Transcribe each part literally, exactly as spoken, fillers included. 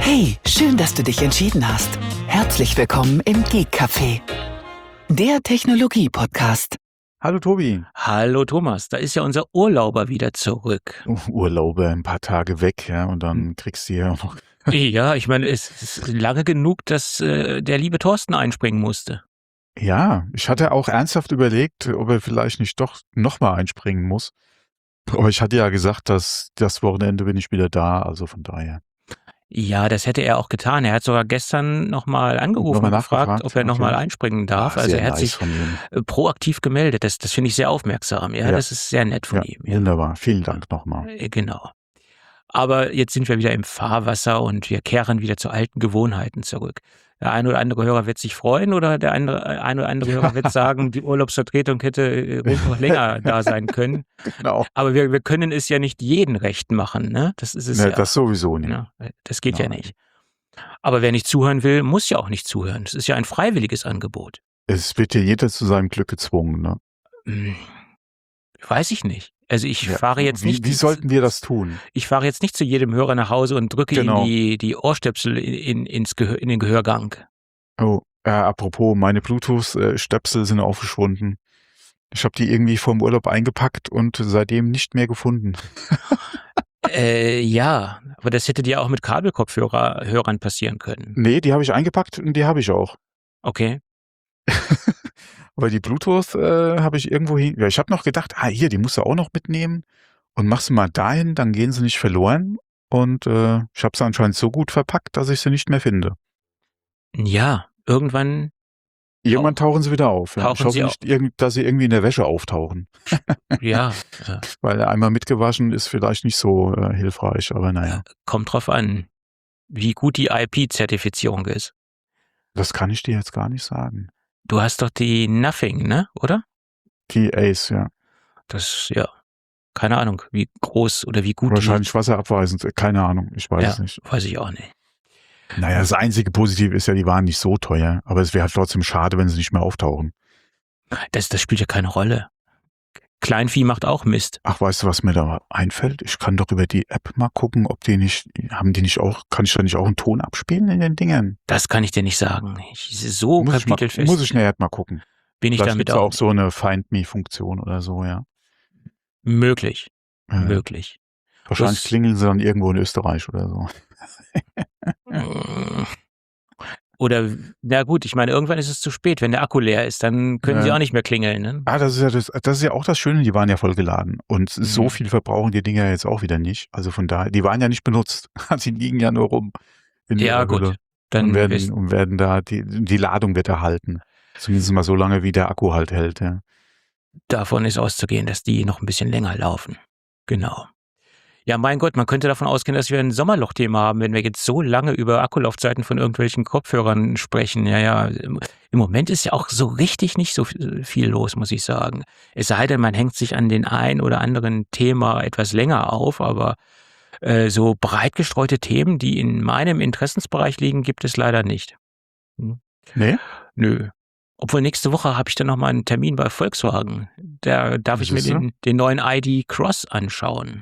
Hey, schön, dass du dich entschieden hast. Herzlich willkommen im Geek Café, der Technologie-Podcast. Hallo Tobi. Hallo Thomas, da ist ja unser Urlauber wieder zurück. Oh, Urlaube, ein paar Tage weg, ja, und dann kriegst du ja auch noch. Ja, ich meine, es ist lange genug, dass äh, der liebe Thorsten einspringen musste. Ja, ich hatte auch ernsthaft überlegt, ob er vielleicht nicht doch nochmal einspringen muss. Aber ich hatte ja gesagt, dass das Wochenende bin ich wieder da, also von daher. Ja, das hätte er auch getan. Er hat sogar gestern nochmal angerufen Nochmal und gefragt, nachgefragt, ob er okay. nochmal einspringen darf. Ah, also sehr er hat nice sich von ihm. äh, proaktiv gemeldet. Das, das finde ich sehr aufmerksam. Ja, Ja. das ist sehr nett von Ja, ihm. Ja. wunderbar. Vielen Dank nochmal. Äh, Genau. Aber jetzt sind wir wieder im Fahrwasser und wir kehren wieder zu alten Gewohnheiten zurück. Der eine oder andere Hörer wird sich freuen oder der andere, eine oder andere Hörer wird sagen, die Urlaubsvertretung hätte äh, ruhig noch länger da sein können. Genau. Aber wir, wir können es ja nicht jeden recht machen, ne? Das ist es Ne, ja. das sowieso nicht. Ja, das geht ja Nein. nicht. Aber wer nicht zuhören will, muss ja auch nicht zuhören. Das ist ja ein freiwilliges Angebot. Es wird ja jeder zu seinem Glück gezwungen, ne? Hm, Weiß ich nicht. Also ich Ja, fahre jetzt wie, nicht. Wie sollten wir das tun? Ich fahre jetzt nicht zu jedem Hörer nach Hause und drücke Genau. ihm die, die Ohrstöpsel in, in, ins Gehör, in den Gehörgang. Oh, äh, apropos, meine Bluetooth-Stöpsel sind auch verschwunden. Ich habe die irgendwie vorm Urlaub eingepackt und seitdem nicht mehr gefunden. Äh, ja, aber das hätte dir auch mit Kabelkopfhörern passieren können. Nee, die habe ich eingepackt und die habe ich auch. Okay. Aber die Bluetooth äh, habe ich irgendwo hin. Ja, ich habe noch gedacht, ah, hier, die musst du auch noch mitnehmen und machst sie mal dahin, dann gehen sie nicht verloren. Und äh, ich habe sie anscheinend so gut verpackt, dass ich sie nicht mehr finde. Ja, irgendwann, Irgendwann tauchen sie wieder auf. Ja. Tauchen Ich hoffe sie nicht, irgend- dass sie irgendwie in der Wäsche auftauchen. ja, äh, Weil einmal mitgewaschen ist vielleicht nicht so äh, hilfreich, aber naja. kommt drauf an, wie gut die I P-Zertifizierung ist. Das kann ich dir jetzt gar nicht sagen. Du hast doch die Nothing, ne? Oder? Die Ace, ja. Das, ja, keine Ahnung, wie groß oder wie gut Wahrscheinlich wasserabweisend, keine Ahnung, ich weiß die, es ja, nicht. weiß ich auch nicht. Naja, das einzige Positive ist ja, die waren nicht so teuer, aber es wäre halt trotzdem schade, wenn sie nicht mehr auftauchen. Das, das spielt ja keine Rolle. Kleinvieh macht auch Mist. Ach, weißt du, was mir da einfällt? Ich kann doch über die App mal gucken, ob die nicht, haben die nicht auch, kann ich da nicht auch einen Ton abspielen in den Dingern? Das kann ich dir nicht sagen. Ich, so Muss ich, mal, kapitelfest muss ich nachher mal gucken. bin ich Vielleicht damit gibt's auch auch so eine Find-Me-Funktion oder so, ja. möglich. Ja. Möglich. Wahrscheinlich Das- klingeln sie dann irgendwo in Österreich oder so. Oder, na gut, ich meine, irgendwann ist es zu spät. Wenn der Akku leer ist, dann können sie Ja. auch nicht mehr klingeln. Ne? Ah, das ist ja das, das ist ja auch das Schöne, die waren ja voll geladen. Und Mhm. so viel verbrauchen die Dinger jetzt auch wieder nicht. Also von daher, die waren ja nicht benutzt. Die liegen ja nur rum. In Ja, ihrer gut. Hülle. Dann Und werden, wirst- und werden da, die, die Ladung wird erhalten. Zumindest mal so lange, wie der Akku halt hält, ja. davon ist auszugehen, dass die noch ein bisschen länger laufen. Genau. Ja, mein Gott, man könnte davon ausgehen, dass wir ein Sommerloch-Thema haben, wenn wir jetzt so lange über Akkulaufzeiten von irgendwelchen Kopfhörern sprechen. Ja, ja, im im Moment ist ja auch so richtig nicht so viel los, muss ich sagen. Es sei denn, man hängt sich an den ein oder anderen Thema etwas länger auf, aber äh, so breit gestreute Themen, die in meinem Interessensbereich liegen, gibt es leider nicht. Hm. Nee? Nö. Obwohl nächste Woche habe ich dann noch mal einen Termin bei Volkswagen. Da darf ich mir Siehste? den, den neuen I D Cross anschauen.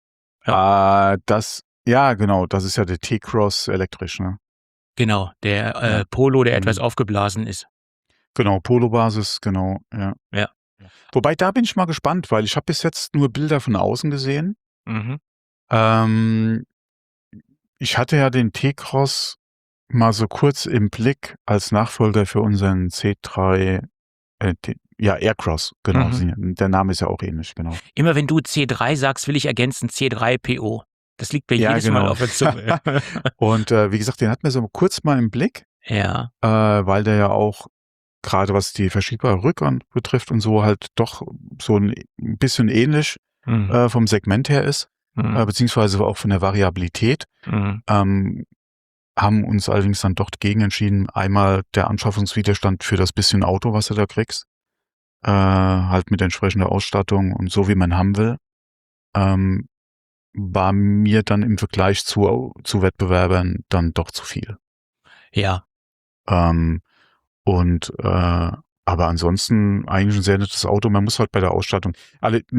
Ah, das, ja, genau, das ist ja der T-Cross elektrisch, ne? Genau, der äh, Ja. Polo, der Mhm. etwas aufgeblasen ist. Genau, Polo-Basis, genau, ja. Ja. Wobei, da bin ich mal gespannt, weil ich habe bis jetzt nur Bilder von außen gesehen. Mhm. Ähm, ich hatte ja den T-Cross mal so kurz im Blick als Nachfolger für unseren C drei, äh, T- ja, Aircross, genau. Mhm. Der Name ist ja auch ähnlich, genau. Immer wenn du C drei sagst, will ich ergänzen C drei P O. Das liegt mir Ja, jedes Mal genau. auf der Zunge. Und äh, wie gesagt, den hatten wir so kurz mal im Blick, Ja. äh, weil der ja auch gerade was die verschiebbare Rückwand betrifft und so halt doch so ein bisschen ähnlich Mhm. äh, vom Segment her ist, Mhm. äh, beziehungsweise auch von der Variabilität. Mhm. Ähm, haben uns allerdings dann doch dagegen entschieden, einmal der Anschaffungswiderstand für das bisschen Auto, was du da kriegst, äh, halt mit entsprechender Ausstattung und so, wie man haben will, ähm, war mir dann im Vergleich zu, zu Wettbewerbern dann doch zu viel. Ja. Ähm, und äh, aber ansonsten eigentlich ein sehr nettes Auto. Man muss halt bei der Ausstattung, alle,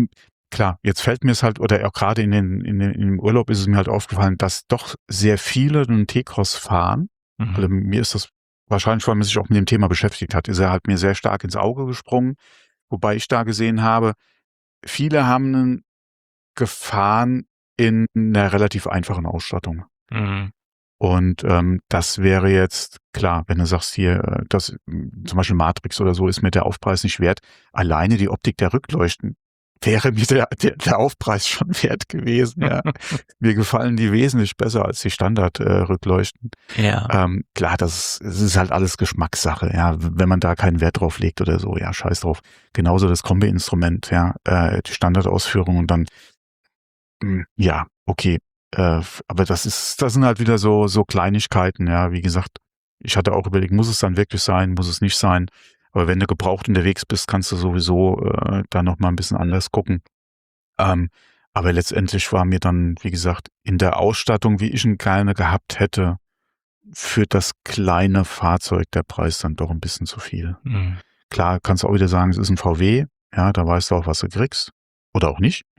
klar, jetzt fällt mir es halt, oder auch gerade in den, in den, im Urlaub ist es mir halt aufgefallen, dass doch sehr viele einen T-Cross fahren. Mhm. Also mir ist das wahrscheinlich, weil man sich auch mit dem Thema beschäftigt hat, ist er halt mir sehr stark ins Auge gesprungen. Wobei ich da gesehen habe, viele haben einen gefahren in einer relativ einfachen Ausstattung. Mhm. Und ähm, das wäre jetzt, klar, wenn du sagst hier, äh, das m, zum Beispiel Matrix oder so ist mir der Aufpreis nicht wert. Alleine die Optik der Rückleuchten wäre mir der, der, der Aufpreis schon wert gewesen. Ja. Mir gefallen die wesentlich besser als die Standard-Rückleuchten. Ja. Ähm, klar, das ist, es ist halt alles Geschmackssache. Ja, wenn man da keinen Wert drauf legt oder so, ja, scheiß drauf. Genauso das Kombi-Instrument, ja, äh, die Standardausführung und dann, mh, ja, okay. Äh, aber das ist, das sind halt wieder so, so Kleinigkeiten, ja, wie gesagt, ich hatte auch überlegt, muss es dann wirklich sein, muss es nicht sein, aber wenn du gebraucht unterwegs bist, kannst du sowieso äh, da nochmal ein bisschen anders gucken. Ähm, aber letztendlich war mir dann, wie gesagt, in der Ausstattung, wie ich ihn gerne gehabt hätte, für das kleine Fahrzeug der Preis dann doch ein bisschen zu viel. Mhm. Klar, kannst du auch wieder sagen, es ist ein V W, ja, da weißt du auch, was du kriegst, oder auch nicht,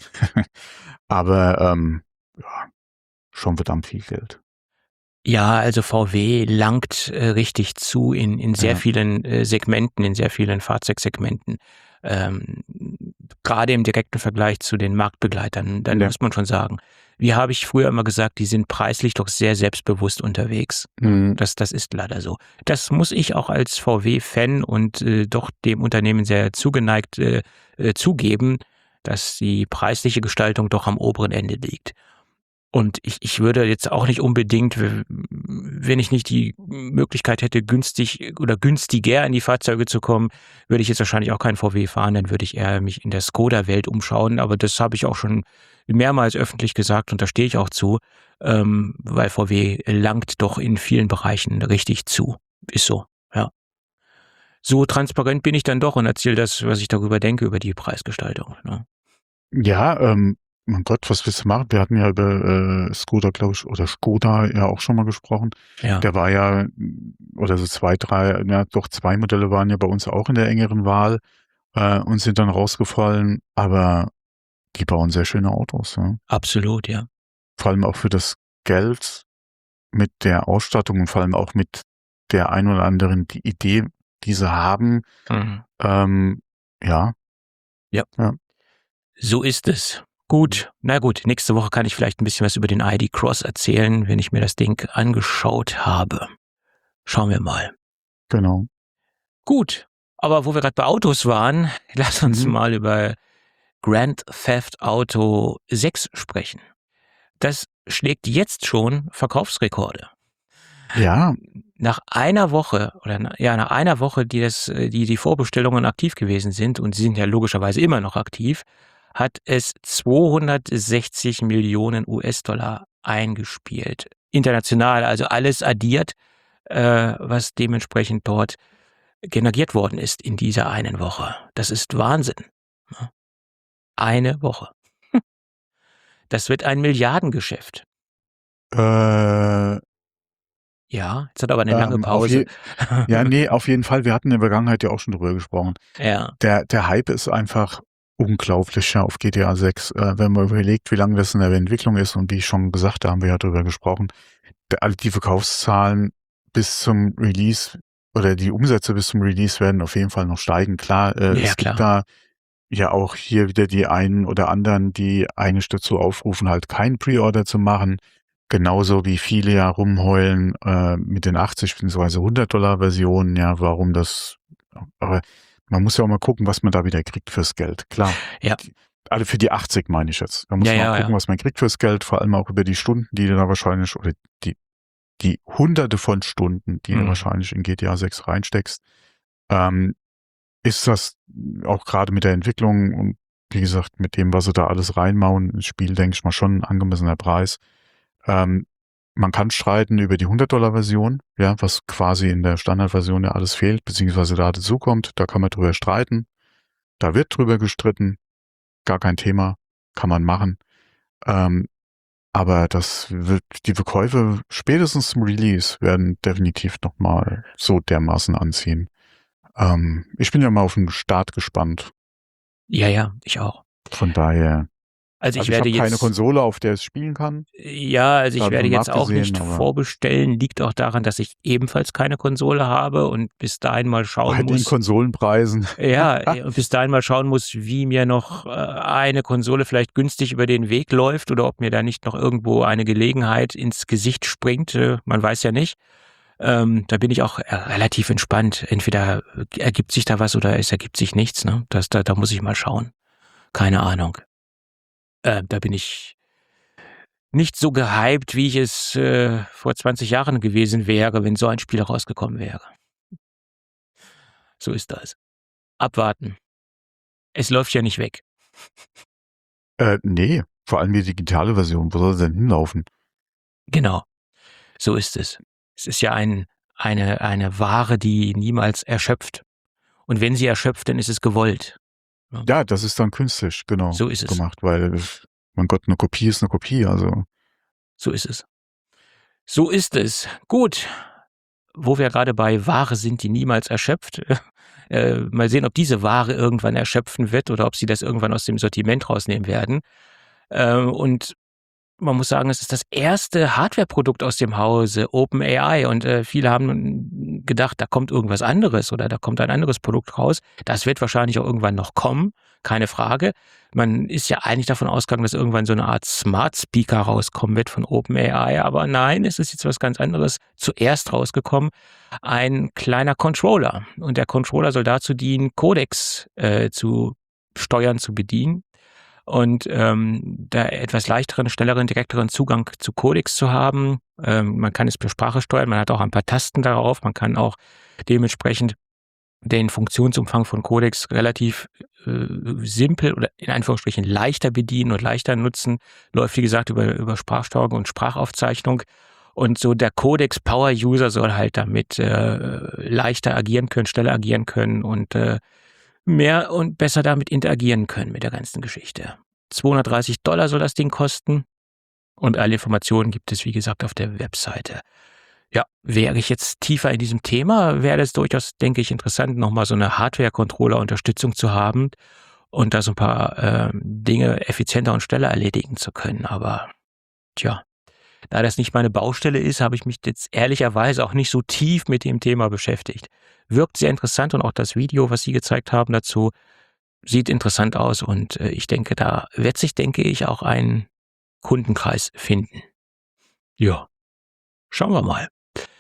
aber ähm, ja, schon verdammt viel Geld. Ja, also V W langt äh, richtig zu in, in sehr Ja. vielen äh, Segmenten, in sehr vielen Fahrzeugsegmenten. Ähm, gerade im direkten Vergleich zu den Marktbegleitern, dann Ja. muss man schon sagen. Wie habe ich früher immer gesagt, die sind preislich doch sehr selbstbewusst unterwegs. Mhm. Das, das ist leider so. Das muss ich auch als V W-Fan und äh, doch dem Unternehmen sehr zugeneigt äh, äh, zugeben, dass die preisliche Gestaltung doch am oberen Ende liegt. Und ich, ich würde jetzt auch nicht unbedingt, w- wenn ich nicht die Möglichkeit hätte, günstig oder günstiger in die Fahrzeuge zu kommen, würde ich jetzt wahrscheinlich auch kein V W fahren, dann würde ich eher mich in der Skoda-Welt umschauen. Aber das habe ich auch schon mehrmals öffentlich gesagt und da stehe ich auch zu, ähm, weil V W langt doch in vielen Bereichen richtig zu. Ist so, ja. So transparent bin ich dann doch und erzähle das, was ich darüber denke, über die Preisgestaltung. Ne? Ja, ähm, mein Gott, was willst du machen? Wir hatten ja über äh, Skoda, glaube ich, oder Skoda ja auch schon mal gesprochen. Ja. Der war ja, oder so zwei, drei, ja, doch zwei Modelle waren ja bei uns auch in der engeren Wahl äh, und sind dann rausgefallen, aber die bauen sehr schöne Autos. Ja. Absolut, ja. Vor allem auch für das Geld mit der Ausstattung und vor allem auch mit der ein oder anderen die Idee, die sie haben. Mhm. Ähm, ja. Ja. Ja. So ist es. Gut, na gut, nächste Woche kann ich vielleicht ein bisschen was über den I D Cross erzählen, wenn ich mir das Ding angeschaut habe. Schauen wir mal. Genau. Gut, aber wo wir gerade bei Autos waren, lass uns Mhm. mal über Grand Theft Auto sechs sprechen. Das schlägt jetzt schon Verkaufsrekorde. Ja, Nach einer Woche oder na- ja nach einer Woche, die das, äh, die die Vorbestellungen aktiv gewesen sind und sie sind ja logischerweise immer noch aktiv, hat es zweihundertsechzig Millionen U S-Dollar eingespielt. International, also alles addiert, äh, was dementsprechend dort generiert worden ist in dieser einen Woche. Das ist Wahnsinn. ne? Eine Woche. Das wird ein Milliardengeschäft. äh, Ja, jetzt hat aber eine lange ähm, auf Pause. je ja, nee, auf jeden Fall. Wir hatten in der Vergangenheit ja auch schon drüber gesprochen. Ja, Der, der Hype ist einfach unglaublich ja, auf G T A sechs. Äh, wenn man überlegt, wie lange das in der Entwicklung ist und wie ich schon gesagt habe, haben wir ja drüber gesprochen, der, alle die Verkaufszahlen bis zum Release oder die Umsätze bis zum Release werden auf jeden Fall noch steigen. Klar, äh, Ja, es klar. gibt da ja auch hier wieder die einen oder anderen, die eigentlich dazu aufrufen, halt kein Pre-Order zu machen. Genauso wie viele ja rumheulen äh, mit den achtzig bzw. hundert Dollar Versionen, ja, warum das, aber man muss ja auch mal gucken, was man da wieder kriegt fürs Geld. Klar. Ja. Die, also für die achtzig meine ich jetzt. Da muss Ja, man ja, auch gucken, ja. was man kriegt fürs Geld, vor allem auch über die Stunden, die du da wahrscheinlich, oder die, die hunderte von Stunden, die du Mhm. wahrscheinlich in G T A sechs reinsteckst. Ähm, ist das auch gerade mit der Entwicklung und wie gesagt, mit dem, was sie da alles reinmauen ins Spiel, denke ich mal schon ein angemessener Preis. Ähm, man kann streiten über die hundert Dollar Version, ja, was quasi in der Standardversion ja alles fehlt, beziehungsweise da dazu kommt, da kann man drüber streiten. Da wird drüber gestritten, gar kein Thema, kann man machen. Ähm, aber das wird, die Verkäufe spätestens zum Release werden definitiv nochmal so dermaßen anziehen. Ähm, ich bin ja mal auf den Start gespannt. Ja, ja, ich auch. Von daher. Also ich Also ich werde habe keine jetzt, Konsole, auf der es spielen kann. ja, also ich werde Davon mal jetzt auch nicht abgesehen, aber vorbestellen, liegt auch daran, dass ich ebenfalls keine Konsole habe und bis dahin mal schauen bei den muss, Konsolenpreisen. ja, äh, und bis dahin mal schauen muss, wie mir noch äh, eine Konsole vielleicht günstig über den Weg läuft oder ob mir da nicht noch irgendwo eine Gelegenheit ins Gesicht springt. Äh, man weiß ja nicht. Ähm, da bin ich auch äh, relativ entspannt. Entweder ergibt sich da was oder es ergibt sich nichts. Ne? Das, da, da muss ich mal schauen. Keine Ahnung. Äh, da bin ich nicht so gehypt, wie ich es äh, vor zwanzig Jahren gewesen wäre, wenn so ein Spiel rausgekommen wäre. So ist das. Abwarten. Es läuft ja nicht weg. Äh, nee, vor allem die digitale Version. Wo soll sie denn hinlaufen? Genau, so ist es. Es ist ja ein, eine, eine Ware, die niemals erschöpft. Und wenn sie erschöpft, dann ist es gewollt. Ja, Ja, das ist dann künstlich, genau, so ist es. gemacht, weil, mein Gott, eine Kopie ist eine Kopie, also. So ist es. So ist es. Gut. Wo wir gerade bei Ware sind, die niemals erschöpft. Äh, mal sehen, ob diese Ware irgendwann erschöpfen wird oder ob sie das irgendwann aus dem Sortiment rausnehmen werden. Äh, und man muss sagen, es ist das erste Hardware-Produkt aus dem Hause OpenAI und äh, viele haben gedacht, da kommt irgendwas anderes oder da kommt ein anderes Produkt raus. Das wird wahrscheinlich auch irgendwann noch kommen, keine Frage. Man ist ja eigentlich davon ausgegangen, dass irgendwann so eine Art Smart Speaker rauskommen wird von OpenAI, aber nein, es ist jetzt was ganz anderes zuerst rausgekommen, ein kleiner Controller. Und der Controller soll dazu dienen, Codecs äh, zu steuern, zu bedienen. Und ähm, da etwas leichteren, schnelleren, direkteren Zugang zu Codecs zu haben. Ähm, man kann es per Sprache steuern, man hat auch ein paar Tasten darauf, man kann auch dementsprechend den Funktionsumfang von Codecs relativ äh, simpel oder in Anführungsstrichen leichter bedienen und leichter nutzen. Läuft, wie gesagt, über, über Sprachsteuerung und Sprachaufzeichnung. Und so der Codex-Power-User soll halt damit äh, leichter agieren können, schneller agieren können und äh, mehr und besser damit interagieren können mit der ganzen Geschichte. zweihundertdreißig Dollar soll das Ding kosten und alle Informationen gibt es, wie gesagt, auf der Webseite. Ja, wäre ich jetzt tiefer in diesem Thema, wäre es durchaus, denke ich, interessant, nochmal so eine Hardware-Controller-Unterstützung zu haben und da so ein paar äh, Dinge effizienter und schneller erledigen zu können. Aber tja, da das nicht meine Baustelle ist, habe ich mich jetzt ehrlicherweise auch nicht so tief mit dem Thema beschäftigt. Wirkt sehr interessant und auch das Video, was Sie gezeigt haben dazu, sieht interessant aus und äh, ich denke, da wird sich, denke ich, auch ein Kundenkreis finden. Ja, schauen wir mal.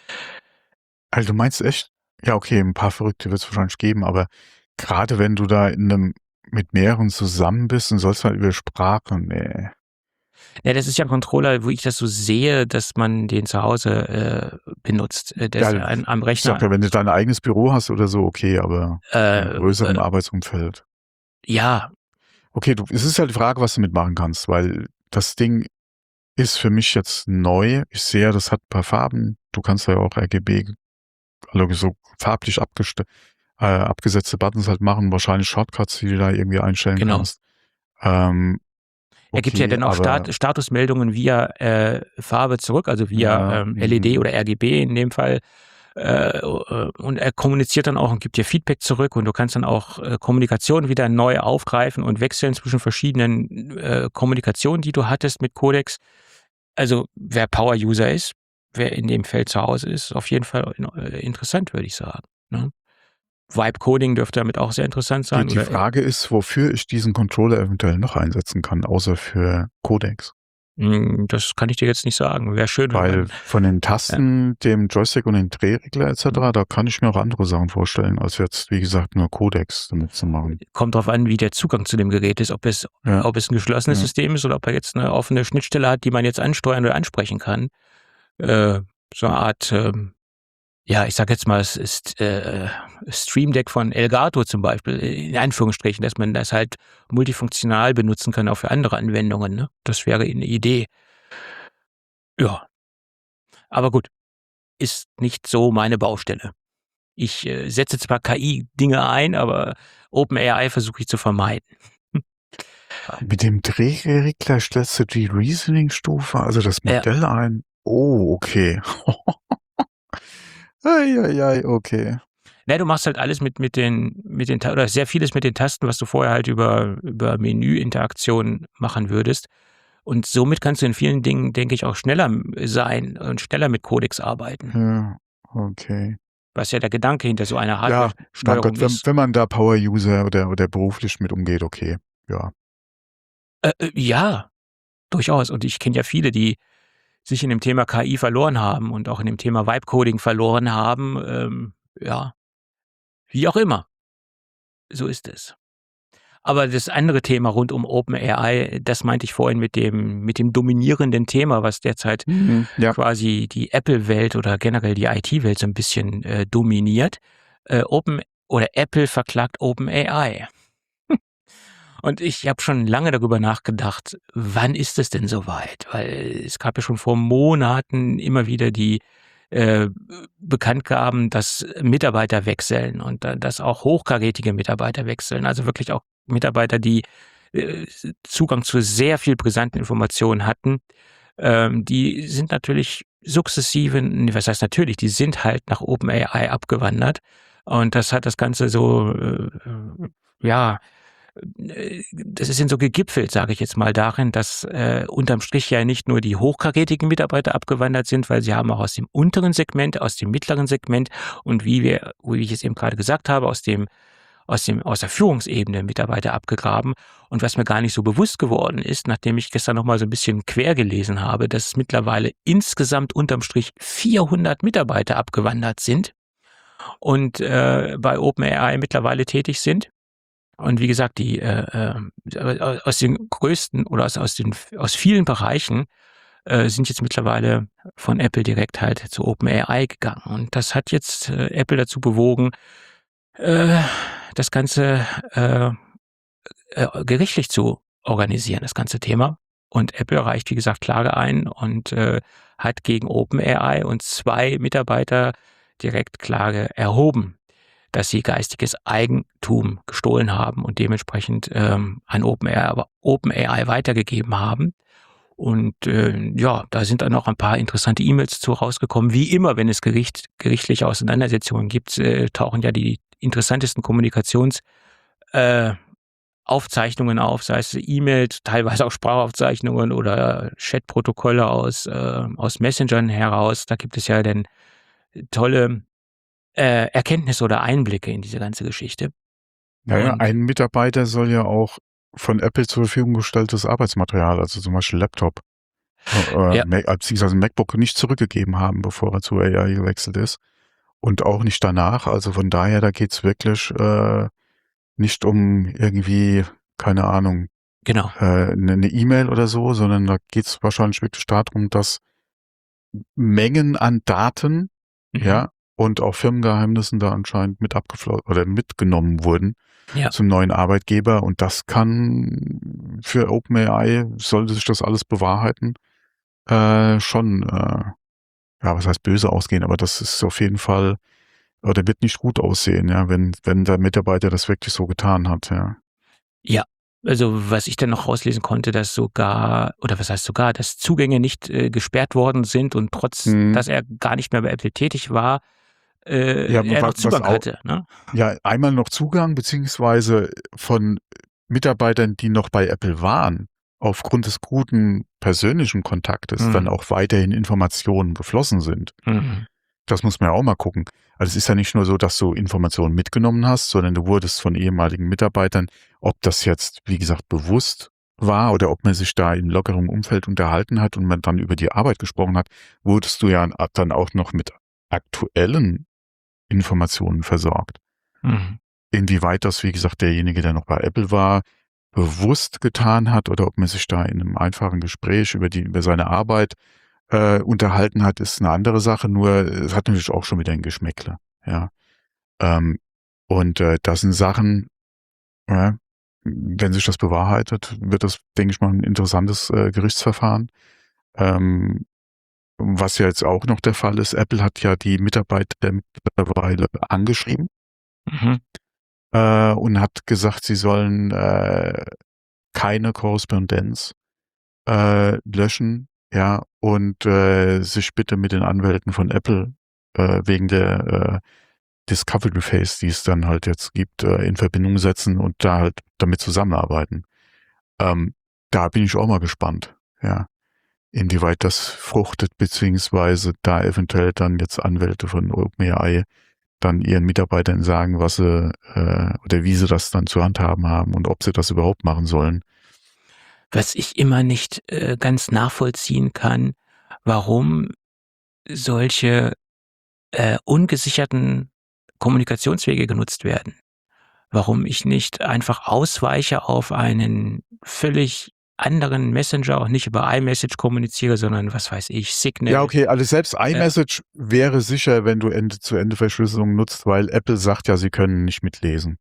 Also du meinst echt, ja okay, ein paar Verrückte wird es wahrscheinlich geben, aber gerade wenn du da in einem mit mehreren zusammen bist und sollst halt über Sprache, nee. Ja, das ist ja ein Controller, wo ich das so sehe, dass man den zu Hause äh, benutzt. Äh, Der ist ja Ja, an, am ich sag Rechner. ja, wenn du dein eigenes Büro hast oder so, okay, aber in einem Äh, größeren äh, Arbeitsumfeld. ja, Okay, du, es ist halt die Frage, was du mitmachen kannst, weil das Ding ist für mich jetzt neu. Ich sehe, das hat ein paar Farben. Du kannst ja auch R G B, also so farblich abgeste äh, abgesetzte Buttons halt machen, wahrscheinlich Shortcuts, die du da irgendwie einstellen genau. kannst. Ähm, Er gibt ja okay, dann auch aber Stat Statusmeldungen via äh, Farbe zurück, also via ja, ähm, L E D mhm. oder R G B in dem Fall. Äh, und er kommuniziert dann auch und gibt dir Feedback zurück und du kannst dann auch äh, Kommunikation wieder neu aufgreifen und wechseln zwischen verschiedenen äh, Kommunikationen, die du hattest mit Codecs. Also wer Power-User ist, wer in dem Feld zu Hause ist, auf jeden Fall äh, interessant, würde ich sagen. Ne? Vibe-Coding dürfte damit auch sehr interessant Die, sein. die Oder, Frage ist, wofür ich diesen Controller eventuell noch einsetzen kann, außer für Codecs. Hm, das kann ich dir jetzt nicht sagen. Wäre schön, wenn Weil man, von den Tasten, dem Joystick und den Drehregler et cetera, da kann ich mir auch andere Sachen vorstellen, als jetzt, wie gesagt, nur Codecs damit zu machen. kommt drauf an, wie der Zugang zu dem Gerät ist, ob es, Ja, ob es ein geschlossenes ja. System ist oder ob er jetzt eine offene Schnittstelle hat, die man jetzt ansteuern oder ansprechen kann. Äh, so eine Art, ähm, ja, ich sag jetzt mal, es ist äh, Stream Deck von Elgato zum Beispiel, in Anführungsstrichen, dass man das halt multifunktional benutzen kann, auch für andere Anwendungen. Ne? Das wäre eine Idee. Ja, aber gut, ist nicht so meine Baustelle. Ich äh, setze zwar K I-Dinge ein, aber OpenAI versuche ich zu vermeiden. Mit dem Drehregler stellst du die Reasoning-Stufe, also das Ja, Modell ein. Oh, okay. Eieiei, okay. Ne, du machst halt alles mit mit den mit den Ta oder sehr vieles mit den Tasten, was du vorher halt über über Menüinteraktion machen würdest. Und somit kannst du in vielen Dingen, denke ich, auch schneller m sein und schneller mit Codecs arbeiten. Ja, okay. Was ja der Gedanke hinter so einer Ja, mein Hardware-Steuerung Gott, wenn ist. wenn man da Power-User oder oder beruflich mit umgeht, okay, ja. Äh, äh, ja, durchaus. Und ich kenne ja viele, die sich in dem Thema K I verloren haben und auch in dem Thema Vibe-Coding verloren haben. Ähm, ja, wie auch immer. So ist es. Aber das andere Thema rund um OpenAI, das meinte ich vorhin mit dem mit dem dominierenden Thema, was derzeit Mhm, ja. quasi die Apple-Welt oder generell die I T-Welt so ein bisschen, äh, dominiert. Äh, Open oder Apple verklagt OpenAI. Und ich habe schon lange darüber nachgedacht, wann ist es denn soweit? Weil es gab ja schon vor Monaten immer wieder die, äh, Bekanntgaben, dass Mitarbeiter wechseln und da dass auch hochkarätige Mitarbeiter wechseln. Also wirklich auch Mitarbeiter, die, äh, Zugang zu sehr viel brisanten Informationen hatten. Ähm, die sind natürlich sukzessive ne, was heißt natürlich, die sind halt nach OpenAI abgewandert. Und das hat das Ganze so, äh, ja, äh, das ist dann so gegipfelt, sage ich jetzt mal, darin, dass, äh, unterm Strich ja nicht nur die hochkarätigen Mitarbeiter abgewandert sind, weil sie haben auch aus dem unteren Segment, aus dem mittleren Segment und wie wir wie ich es eben gerade gesagt habe, aus dem aus dem aus der Führungsebene Mitarbeiter abgegraben. Und was mir gar nicht so bewusst geworden ist, nachdem ich gestern noch mal so ein bisschen quer gelesen habe, dass es mittlerweile insgesamt unterm Strich vierhundert Mitarbeiter abgewandert sind und, äh, bei OpenAI mittlerweile tätig sind. Und wie gesagt, die, äh, ähm, äh, aus den größten oder aus aus den aus vielen Bereichen, äh, sind jetzt mittlerweile von Apple direkt halt zu OpenAI gegangen. Und das hat jetzt, äh, Apple dazu bewogen, äh, das Ganze, äh, äh, gerichtlich zu organisieren, das ganze Thema. Und Apple reicht, wie gesagt, Klage ein und, äh, hat gegen OpenAI und zwei Mitarbeiter direkt Klage erhoben, dass sie geistiges Eigentum gestohlen haben und dementsprechend, ähm, an OpenAI OpenAI weitergegeben haben. Und, äh, ja, da sind dann noch ein paar interessante E-Mails zu rausgekommen. Wie immer, wenn es Gericht gerichtliche Auseinandersetzungen gibt, äh, tauchen ja die interessantesten Kommunikations äh, Aufzeichnungen auf, sei es E-Mails, teilweise auch Sprachaufzeichnungen oder Chatprotokolle aus, äh aus Messengern heraus. Da gibt es ja dann tolle, äh, Erkenntnisse oder Einblicke in diese ganze Geschichte. Ja, ja, Und ein Mitarbeiter soll ja auch von Apple zur Verfügung gestelltes Arbeitsmaterial, also zum Beispiel Laptop, äh, ja, äh, Mac, äh, beziehungsweise MacBook nicht zurückgegeben haben, bevor er zu A I gewechselt ist. Und auch nicht danach. Also von daher, da geht's wirklich äh, nicht um irgendwie, keine Ahnung, genau. äh, eine ne E-Mail oder so, sondern da geht's wahrscheinlich wirklich darum, dass Mengen an Daten, Mhm. ja, und auch Firmengeheimnissen da anscheinend mit abgeflossen oder mitgenommen wurden Ja. zum neuen Arbeitgeber. Und das kann für OpenAI, sollte sich das alles bewahrheiten, äh, schon, äh, ja, was heißt böse ausgehen, aber das ist auf jeden Fall, oder wird nicht gut aussehen, ja, wenn, wenn der Mitarbeiter das wirklich so getan hat, ja. Ja, also was ich dann noch rauslesen konnte, dass sogar oder was heißt sogar, dass Zugänge nicht, äh, gesperrt worden sind und trotz Mhm. dass er gar nicht mehr bei Apple tätig war, äh, Ja, er wa- noch was Zugang auch, hatte, ne? ja, einmal noch Zugang, beziehungsweise von Mitarbeitern, die noch bei Apple waren, aufgrund des guten persönlichen Kontaktes dann Mhm. auch weiterhin Informationen geflossen sind. Mhm. Das muss man ja auch mal gucken. Also es ist ja nicht nur so, dass du Informationen mitgenommen hast, sondern du wurdest von ehemaligen Mitarbeitern, ob das jetzt, wie gesagt, bewusst war oder ob man sich da in lockerem Umfeld unterhalten hat und man dann über die Arbeit gesprochen hat, wurdest du ja dann auch noch mit aktuellen Informationen versorgt. Mhm. Inwieweit das, wie gesagt, derjenige, der noch bei Apple war, bewusst getan hat oder ob man sich da in einem einfachen Gespräch über die, über seine Arbeit äh, unterhalten hat, ist eine andere Sache. Nur es hat natürlich auch schon wieder ein Geschmäckle. Ja, ähm, und äh, das sind Sachen, ja, wenn sich das bewahrheitet, wird das, denke ich mal, ein interessantes äh, Gerichtsverfahren. Ähm, was ja jetzt auch noch der Fall ist, Apple hat ja die Mitarbeiter mittlerweile angeschrieben Mhm. äh, und hat gesagt, sie sollen äh, keine Korrespondenz äh, löschen, ja, und äh, sich bitte mit den Anwälten von Apple äh, wegen der äh, Discovery Phase, die es dann halt jetzt gibt, äh, in Verbindung setzen und da halt damit zusammenarbeiten. Ähm, da bin ich auch mal gespannt, ja, inwieweit das fruchtet, beziehungsweise da eventuell dann jetzt Anwälte von OpenAI dann ihren Mitarbeitern sagen, was sie äh, oder wie sie das dann zu handhaben haben und ob sie das überhaupt machen sollen. Was ich immer nicht äh, ganz nachvollziehen kann, warum solche äh, ungesicherten Kommunikationswege genutzt werden. Warum ich nicht einfach ausweiche auf einen völlig anderen Messenger und nicht über iMessage kommuniziere, sondern was weiß ich, Signal. Ja, okay, also selbst iMessage äh, wäre sicher, wenn du Ende-zu-Ende-Verschlüsselung nutzt, weil Apple sagt ja, sie können nicht mitlesen.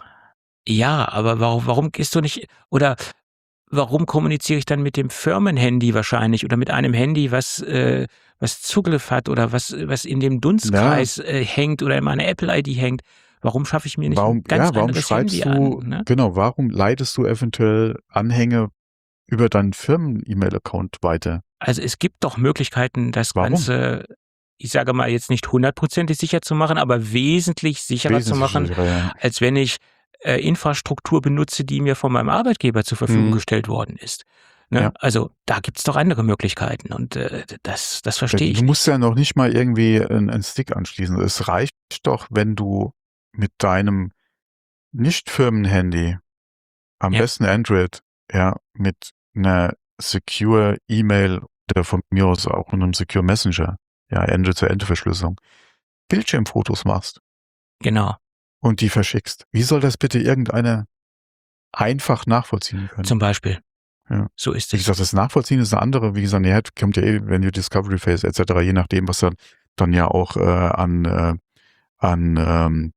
Ja, aber warum, warum gehst du nicht, oder warum kommuniziere ich dann mit dem Firmenhandy wahrscheinlich oder mit einem Handy, was äh, was Zugriff hat oder was was in dem Dunstkreis ja. äh, hängt oder in meiner Apple-I D hängt? Warum schaffe ich mir nicht warum, ein ganz ja, warum anderes schreibst Handy du, an? Ne? Genau, warum leitest du eventuell Anhänge über deinen Firmen-E-Mail-Account weiter? Also es gibt doch Möglichkeiten, das Warum? Ganze, ich sage mal, jetzt nicht hundertprozentig sicher zu machen, aber wesentlich sicherer Wesentlich zu machen, sicherer, ja. als wenn ich äh, Infrastruktur benutze, die mir von meinem Arbeitgeber zur Verfügung Mhm. gestellt worden ist. Ne? Ja. Also da gibt's doch andere Möglichkeiten und äh, das, das verstehe ich Du musst nicht. ja noch nicht mal irgendwie einen, einen Stick anschließen. Es reicht doch, wenn du mit deinem Nicht-Firmen-Handy, am Ja. besten Android, ja, mit einer Secure E-Mail oder von mir aus auch einem Secure Messenger, ja, Ende-zu-Ende-Verschlüsselung, Bildschirmfotos machst Genau. und die verschickst. Wie soll das bitte irgendeiner einfach nachvollziehen können? Zum Beispiel. Ja. So ist Wie es. gesagt, das Nachvollziehen ist eine andere. Wie gesagt, ja, kommt ja eh, wenn du Discovery Phase et cetera, je nachdem, was dann, dann ja auch äh, an, äh, an ähm,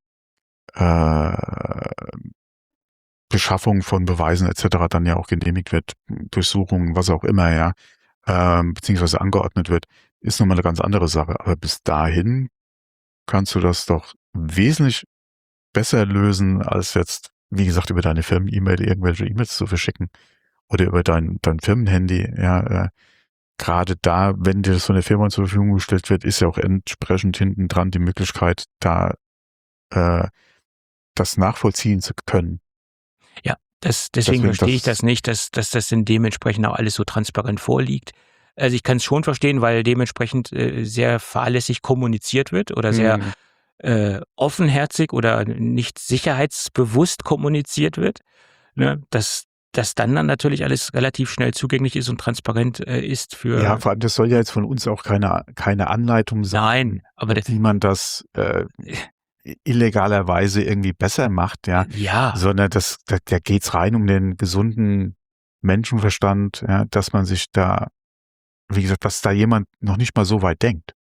äh, Beschaffung von Beweisen et cetera dann ja auch genehmigt wird, Durchsuchungen, was auch immer, ja, ähm, beziehungsweise angeordnet wird, ist nochmal eine ganz andere Sache. Aber bis dahin kannst du das doch wesentlich besser lösen, als jetzt, wie gesagt, über deine Firmen-E-Mail irgendwelche E-Mails zu verschicken oder über dein, dein Firmenhandy. Ja, äh, gerade da, wenn dir das von der Firma zur Verfügung gestellt wird, ist ja auch entsprechend hinten dran die Möglichkeit, da äh, das nachvollziehen zu können. Ja, das, deswegen Deswegen, verstehe ich das- das nicht, dass, dass das dann dementsprechend auch alles so transparent vorliegt. Also ich kann es schon verstehen, weil dementsprechend äh, sehr fahrlässig kommuniziert wird oder sehr Hm. äh, offenherzig oder nicht sicherheitsbewusst kommuniziert wird, ne? dass, dass dann, dann natürlich alles relativ schnell zugänglich ist und transparent äh, ist für... Ja, vor allem, das soll ja jetzt von uns auch keine, keine Anleitung sein, Nein, aber das, wie man das äh, illegalerweise irgendwie besser macht, ja, ja, sondern das, da, da geht's rein um den gesunden Menschenverstand, ja, dass man sich da, wie gesagt, dass da jemand noch nicht mal so weit denkt.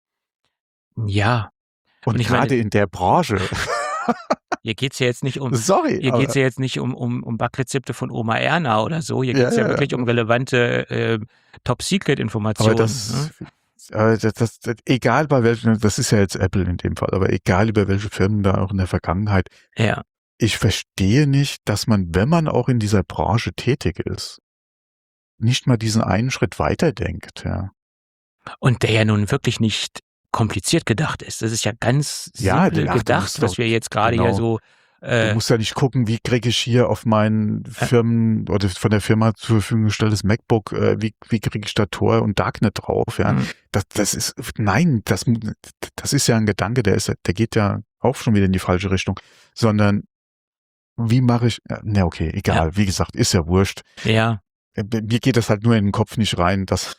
ja. Und, Und ich gerade meine- in der Branche, Hier geht's ja jetzt nicht um... sorry, Hier aber, geht's ja jetzt nicht um, um, um Backrezepte von Oma Erna oder so. Hier Ja, geht's ja, ja, wirklich ja. um relevante äh, aber Top-Secret-Informationen. das, ne? aber das, das, das, egal bei welchen, das ist ja jetzt Apple in dem Fall, aber egal über welche Firmen da auch in der Vergangenheit, Ja, ich verstehe nicht, dass man, wenn man auch in dieser Branche tätig ist, nicht mal diesen einen Schritt weiter denkt, ja. und der ja nun wirklich nicht kompliziert gedacht ist. Das ist ja ganz Ja, simpel ach, du gedacht, musst was doch- wir jetzt gerade genau. ja so... Du Äh, musst ja nicht gucken, wie kriege ich hier auf mein Firmen oder von der Firma zur Verfügung gestelltes MacBook, äh, wie, wie kriege ich da Tor und Darknet drauf, ja. Mhm. Das, das ist, nein, das, das ist ja ein Gedanke, der ist, der geht ja auch schon wieder in die falsche Richtung, sondern wie mache ich, na okay, egal, wie gesagt, ist ja wurscht. ja, Mir geht das halt nur in den Kopf nicht rein, dass,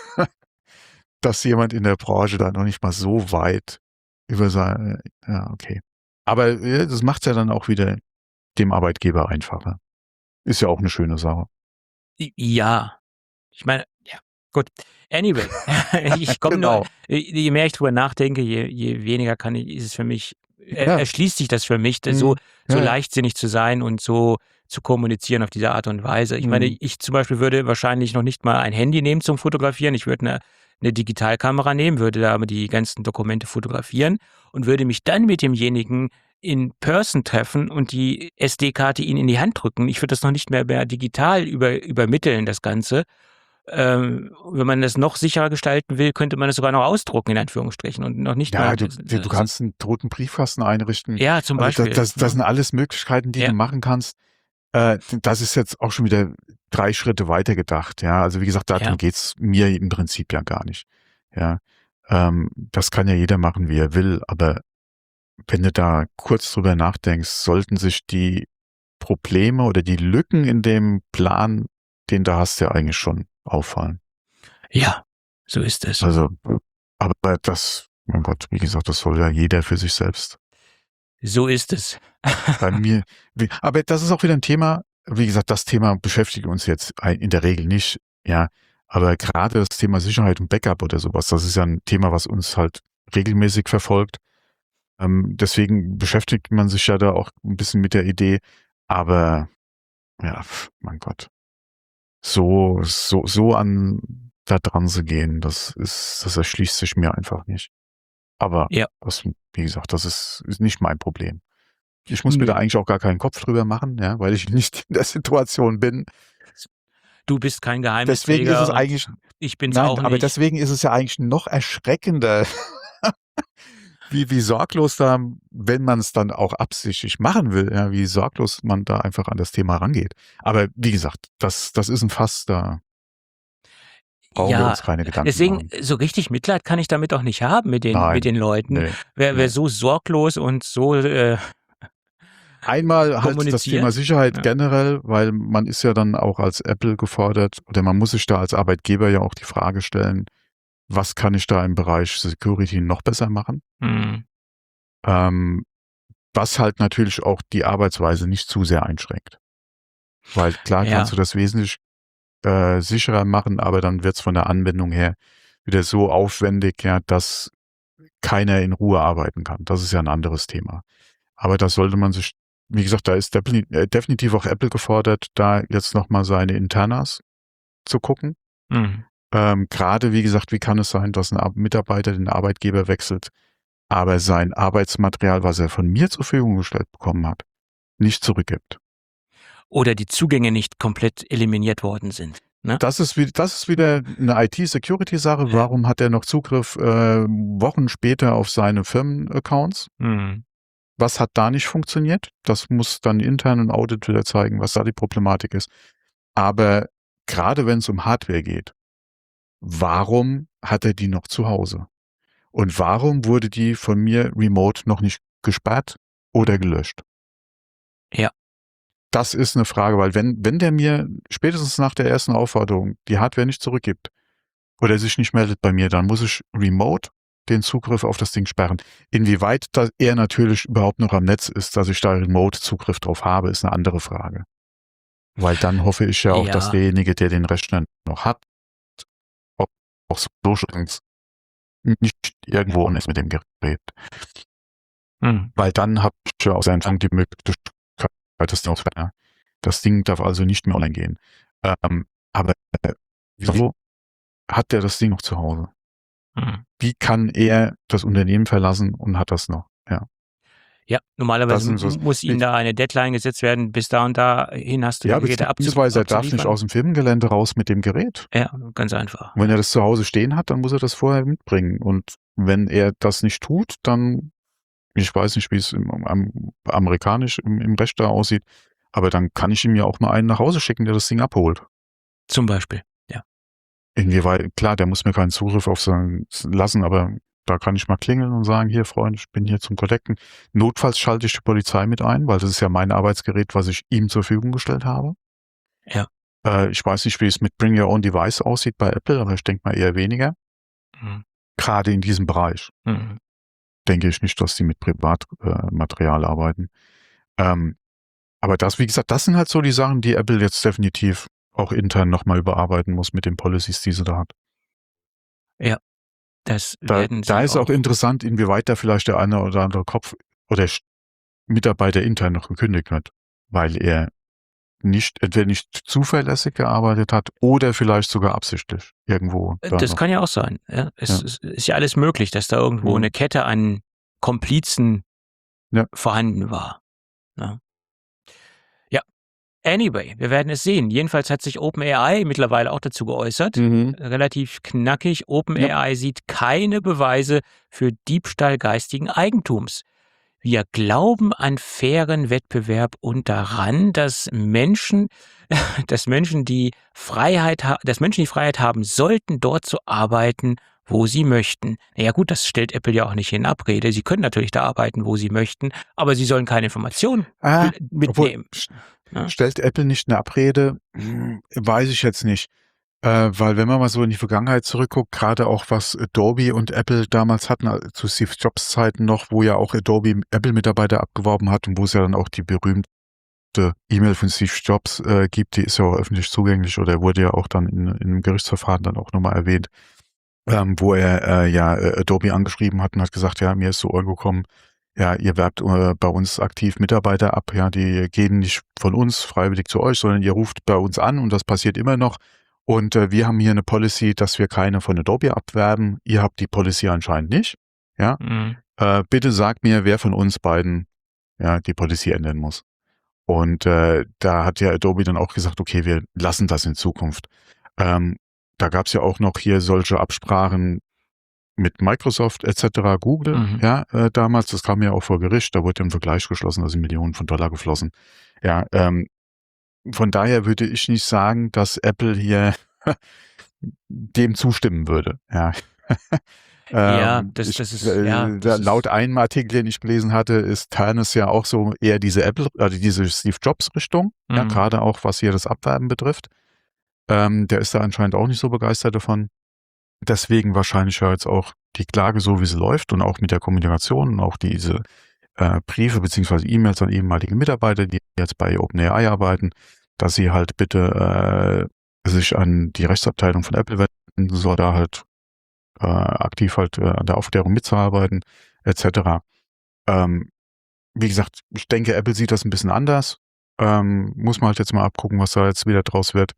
dass jemand in der Branche da noch nicht mal so weit über sein, ja, okay. Aber ja, das macht ja dann auch wieder dem Arbeitgeber einfacher. Ist ja auch eine schöne Sache. ja. Ich meine, ja, gut. Anyway, ich komme Genau. nur, je mehr ich drüber nachdenke, je, je weniger kann ich, ist es für mich, er, Ja. erschließt sich das für mich, das so, Mhm. so Ja. leichtsinnig zu sein und so zu kommunizieren auf diese Art und Weise. Ich meine, Mhm. ich zum Beispiel würde wahrscheinlich noch nicht mal ein Handy nehmen zum Fotografieren. Ich würde eine, eine Digitalkamera nehmen, würde da die ganzen Dokumente fotografieren und würde mich dann mit demjenigen in Person treffen und die S D-Karte ihnen in die Hand drücken. Ich würde das noch nicht mehr, mehr digital über, übermitteln, das Ganze. Ähm, wenn man das noch sicherer gestalten will, könnte man das sogar noch ausdrucken, in Anführungsstrichen, und noch nicht Ja, mal. du, du äh, kannst einen toten Briefkasten einrichten. Ja, zum Also das, Beispiel. das, das Ne? sind alles Möglichkeiten, die Ja. du machen kannst. Äh, das ist jetzt auch schon wieder drei Schritte weiter gedacht. Ja, also wie gesagt, darum Ja. geht's mir im Prinzip ja gar nicht. Ja, ähm, das kann ja jeder machen, wie er will. Aber wenn du da kurz drüber nachdenkst, sollten sich die Probleme oder die Lücken in dem Plan, den du hast, ja eigentlich schon auffallen. Ja, so ist es. Also, aber das, mein Gott, wie gesagt, das soll ja jeder für sich selbst. So ist es. Bei mir, wie- aber das ist auch wieder ein Thema, wie gesagt, das Thema beschäftigt uns jetzt ein- in der Regel nicht, ja, aber gerade das Thema Sicherheit und Backup oder sowas, das ist ja ein Thema, was uns halt regelmäßig verfolgt. Ähm, deswegen beschäftigt man sich ja da auch ein bisschen mit der Idee, aber ja, pf, mein Gott, so, so, so an da dran zu gehen, das ist, das erschließt sich mir einfach nicht. Aber Ja. das, wie gesagt, das ist, ist nicht mein Problem. Ich muss mir Nö. da eigentlich auch gar keinen Kopf drüber machen, ja, weil ich nicht in der Situation bin. Du bist kein Deswegen Geheimnisträger. ist es und eigentlich, Ich bin's nein, auch aber nicht. deswegen ist es ja eigentlich noch erschreckender, wie, wie sorglos da, wenn man es dann auch absichtlich machen will, ja, wie sorglos man da einfach an das Thema rangeht. Aber wie gesagt, das, das ist ein Fass, da brauchen wir Ja, uns keine Gedanken deswegen, machen. so richtig Mitleid kann ich damit auch nicht haben mit den, Nein, mit den Leuten. nee, Wer, wer nee. so sorglos und so äh, Einmal halt das kommuniziert. Thema Sicherheit Ja. generell, weil man ist ja dann auch als Apple gefordert oder man muss sich da als Arbeitgeber ja auch die Frage stellen, was kann ich da im Bereich Security noch besser machen? Hm. Ähm, was halt natürlich auch die Arbeitsweise nicht zu sehr einschränkt. Weil klar Ja. kannst du das wesentlich äh, sicherer machen, aber dann wird's von der Anwendung her wieder so aufwendig, ja, dass keiner in Ruhe arbeiten kann. Das ist ja ein anderes Thema. Aber da sollte man sich, wie gesagt, da ist defini- äh, definitiv auch Apple gefordert, da jetzt nochmal seine Internas zu gucken. Hm. Ähm, Gerade, wie gesagt, wie kann es sein, dass ein Ar- Mitarbeiter den Arbeitgeber wechselt, aber sein Arbeitsmaterial, was er von mir zur Verfügung gestellt bekommen hat, nicht zurückgibt. Oder die Zugänge nicht komplett eliminiert worden sind. Ne? Das ist, wie, das ist wieder eine I T-Security-Sache. Ja. Warum hat er noch Zugriff äh, Wochen später auf seine Firmenaccounts? Hm. Was hat da nicht funktioniert? Das muss dann intern ein Audit wieder zeigen, was da die Problematik ist. Aber gerade wenn es um Hardware geht, warum hat er die noch zu Hause? Und warum wurde die von mir remote noch nicht gesperrt oder gelöscht? Ja. Das ist eine Frage, weil wenn, wenn der mir spätestens nach der ersten Aufforderung die Hardware nicht zurückgibt oder sich nicht meldet bei mir, dann muss ich remote den Zugriff auf das Ding sperren. Inwieweit da er natürlich überhaupt noch am Netz ist, dass ich da remote Zugriff drauf habe, ist eine andere Frage. Weil dann hoffe ich ja auch, Ja. dass derjenige, der den Rechner noch hat, auch, auch so schon nicht irgendwo ist mit dem Gerät. Hm. Weil dann habe ich ja aus Empfang die Möglichkeit, das Ding, das Ding darf also nicht mehr online gehen. Ähm, aber äh, wieso hat der das Ding noch zu Hause? Hm. Wie kann er das Unternehmen verlassen und hat das noch? Ja. Ja, normalerweise Das sind so- muss Ihnen da eine Deadline gesetzt werden, bis da und dahin hast du Ja, die Geräte abzu- beziehungsweise er darf nicht abzuliefern. aus dem Firmengelände raus mit dem Gerät. Ja, ganz einfach. Und wenn er das zu Hause stehen hat, dann muss er das vorher mitbringen. Und wenn er das nicht tut, dann, ich weiß nicht, wie es im, am, amerikanisch im, im Recht da aussieht, aber dann kann ich ihm ja auch mal einen nach Hause schicken, der das Ding abholt. Zum Beispiel. Ja. Inwieweit, klar, der muss mir keinen Zugriff auf sein lassen, aber da kann ich mal klingeln und sagen, hier Freund, ich bin hier zum Collecten. Notfalls schalte ich die Polizei mit ein, weil das ist ja mein Arbeitsgerät, was ich ihm zur Verfügung gestellt habe. Ja. Äh, ich weiß nicht, wie es mit Bring Your Own Device aussieht bei Apple, aber ich denke mal eher weniger. Hm. Gerade in diesem Bereich Hm. denke ich nicht, dass die mit Privatmaterial äh, arbeiten. Ähm, aber das, wie gesagt, das sind halt so die Sachen, die Apple jetzt definitiv auch intern nochmal überarbeiten muss mit den Policies, die sie da hat. Ja. Das Da, werden da sie ist auch interessant, inwieweit da vielleicht der eine oder andere Kopf oder Sch- Mitarbeiter intern noch gekündigt wird, weil er nicht, entweder nicht zuverlässig gearbeitet hat oder vielleicht sogar absichtlich irgendwo. Da Das noch. kann ja auch sein. Ja. Es Ja. Ist, ist ja alles möglich, dass da irgendwo Mhm. eine Kette an Komplizen Ja. vorhanden war. Ja. Ja. Anyway, wir werden es sehen. Jedenfalls hat sich OpenAI mittlerweile auch dazu geäußert. Mhm. Relativ knackig. Ja. OpenAI sieht keine Beweise für Diebstahl geistigen Eigentums. Wir glauben an fairen Wettbewerb und daran, dass Menschen, dass Menschen die Freiheit, ha- dass Menschen die Freiheit haben sollten, dort zu arbeiten, wo sie möchten. Naja gut, das stellt Apple ja auch nicht in Abrede. Sie können natürlich da arbeiten, wo sie möchten, aber sie sollen keine Informationen Ah, bl- obwohl, mitnehmen. st- Ne? stellt Apple nicht eine Abrede? Hm, weiß ich jetzt nicht. Äh, weil wenn man mal so in die Vergangenheit zurückguckt, gerade auch was Adobe und Apple damals hatten, äh, zu Steve Jobs Zeiten noch, wo ja auch Adobe Apple-Mitarbeiter abgeworben hat und wo es ja dann auch die berühmte E-Mail von Steve Jobs äh, gibt, die ist ja auch öffentlich zugänglich oder wurde ja auch dann in, in einem Gerichtsverfahren dann auch nochmal erwähnt, ähm, wo er äh, ja äh, Adobe angeschrieben hat und hat gesagt, ja, mir ist so gekommen, ja, ihr werbt äh, bei uns aktiv Mitarbeiter ab, ja, die gehen nicht von uns freiwillig zu euch, sondern ihr ruft bei uns an und das passiert immer noch. Und äh, wir haben hier eine Policy, dass wir keine von Adobe abwerben. Ihr habt die Policy anscheinend nicht. Ja, Mhm. äh, bitte sagt mir, wer von uns beiden ja die Policy ändern muss. Und äh, da hat ja Adobe dann auch gesagt, okay, wir lassen das in Zukunft. Ähm, da gab es ja auch noch hier solche Absprachen mit Microsoft et cetera, Google, Mhm. ja, äh, damals, das kam ja auch vor Gericht, da wurde ja ein Vergleich geschlossen, da sind Millionen von Dollar geflossen. Ja, ähm, von daher würde ich nicht sagen, dass Apple hier dem zustimmen würde. Ja. Ja, ähm, das, ich, das ist, ja, äh, das laut ist, einem Artikel, den ich gelesen hatte, ist Ternus ja auch so eher diese Apple, also diese Steve Jobs Richtung, ja, mhm. gerade auch was hier das Abwerben betrifft. Ähm, der ist da anscheinend auch nicht so begeistert davon. Deswegen wahrscheinlich ja jetzt auch die Klage so, wie sie läuft und auch mit der Kommunikation und auch diese äh, Briefe beziehungsweise E-Mails an ehemalige Mitarbeiter, die jetzt bei OpenAI arbeiten, dass sie halt bitte äh, sich an die Rechtsabteilung von Apple wenden soll, da halt äh, aktiv halt äh, an der Aufklärung mitzuarbeiten, et cetera. Ähm, wie gesagt, ich denke, Apple sieht das ein bisschen anders. Ähm, muss man halt jetzt mal abgucken, was da jetzt wieder draus wird.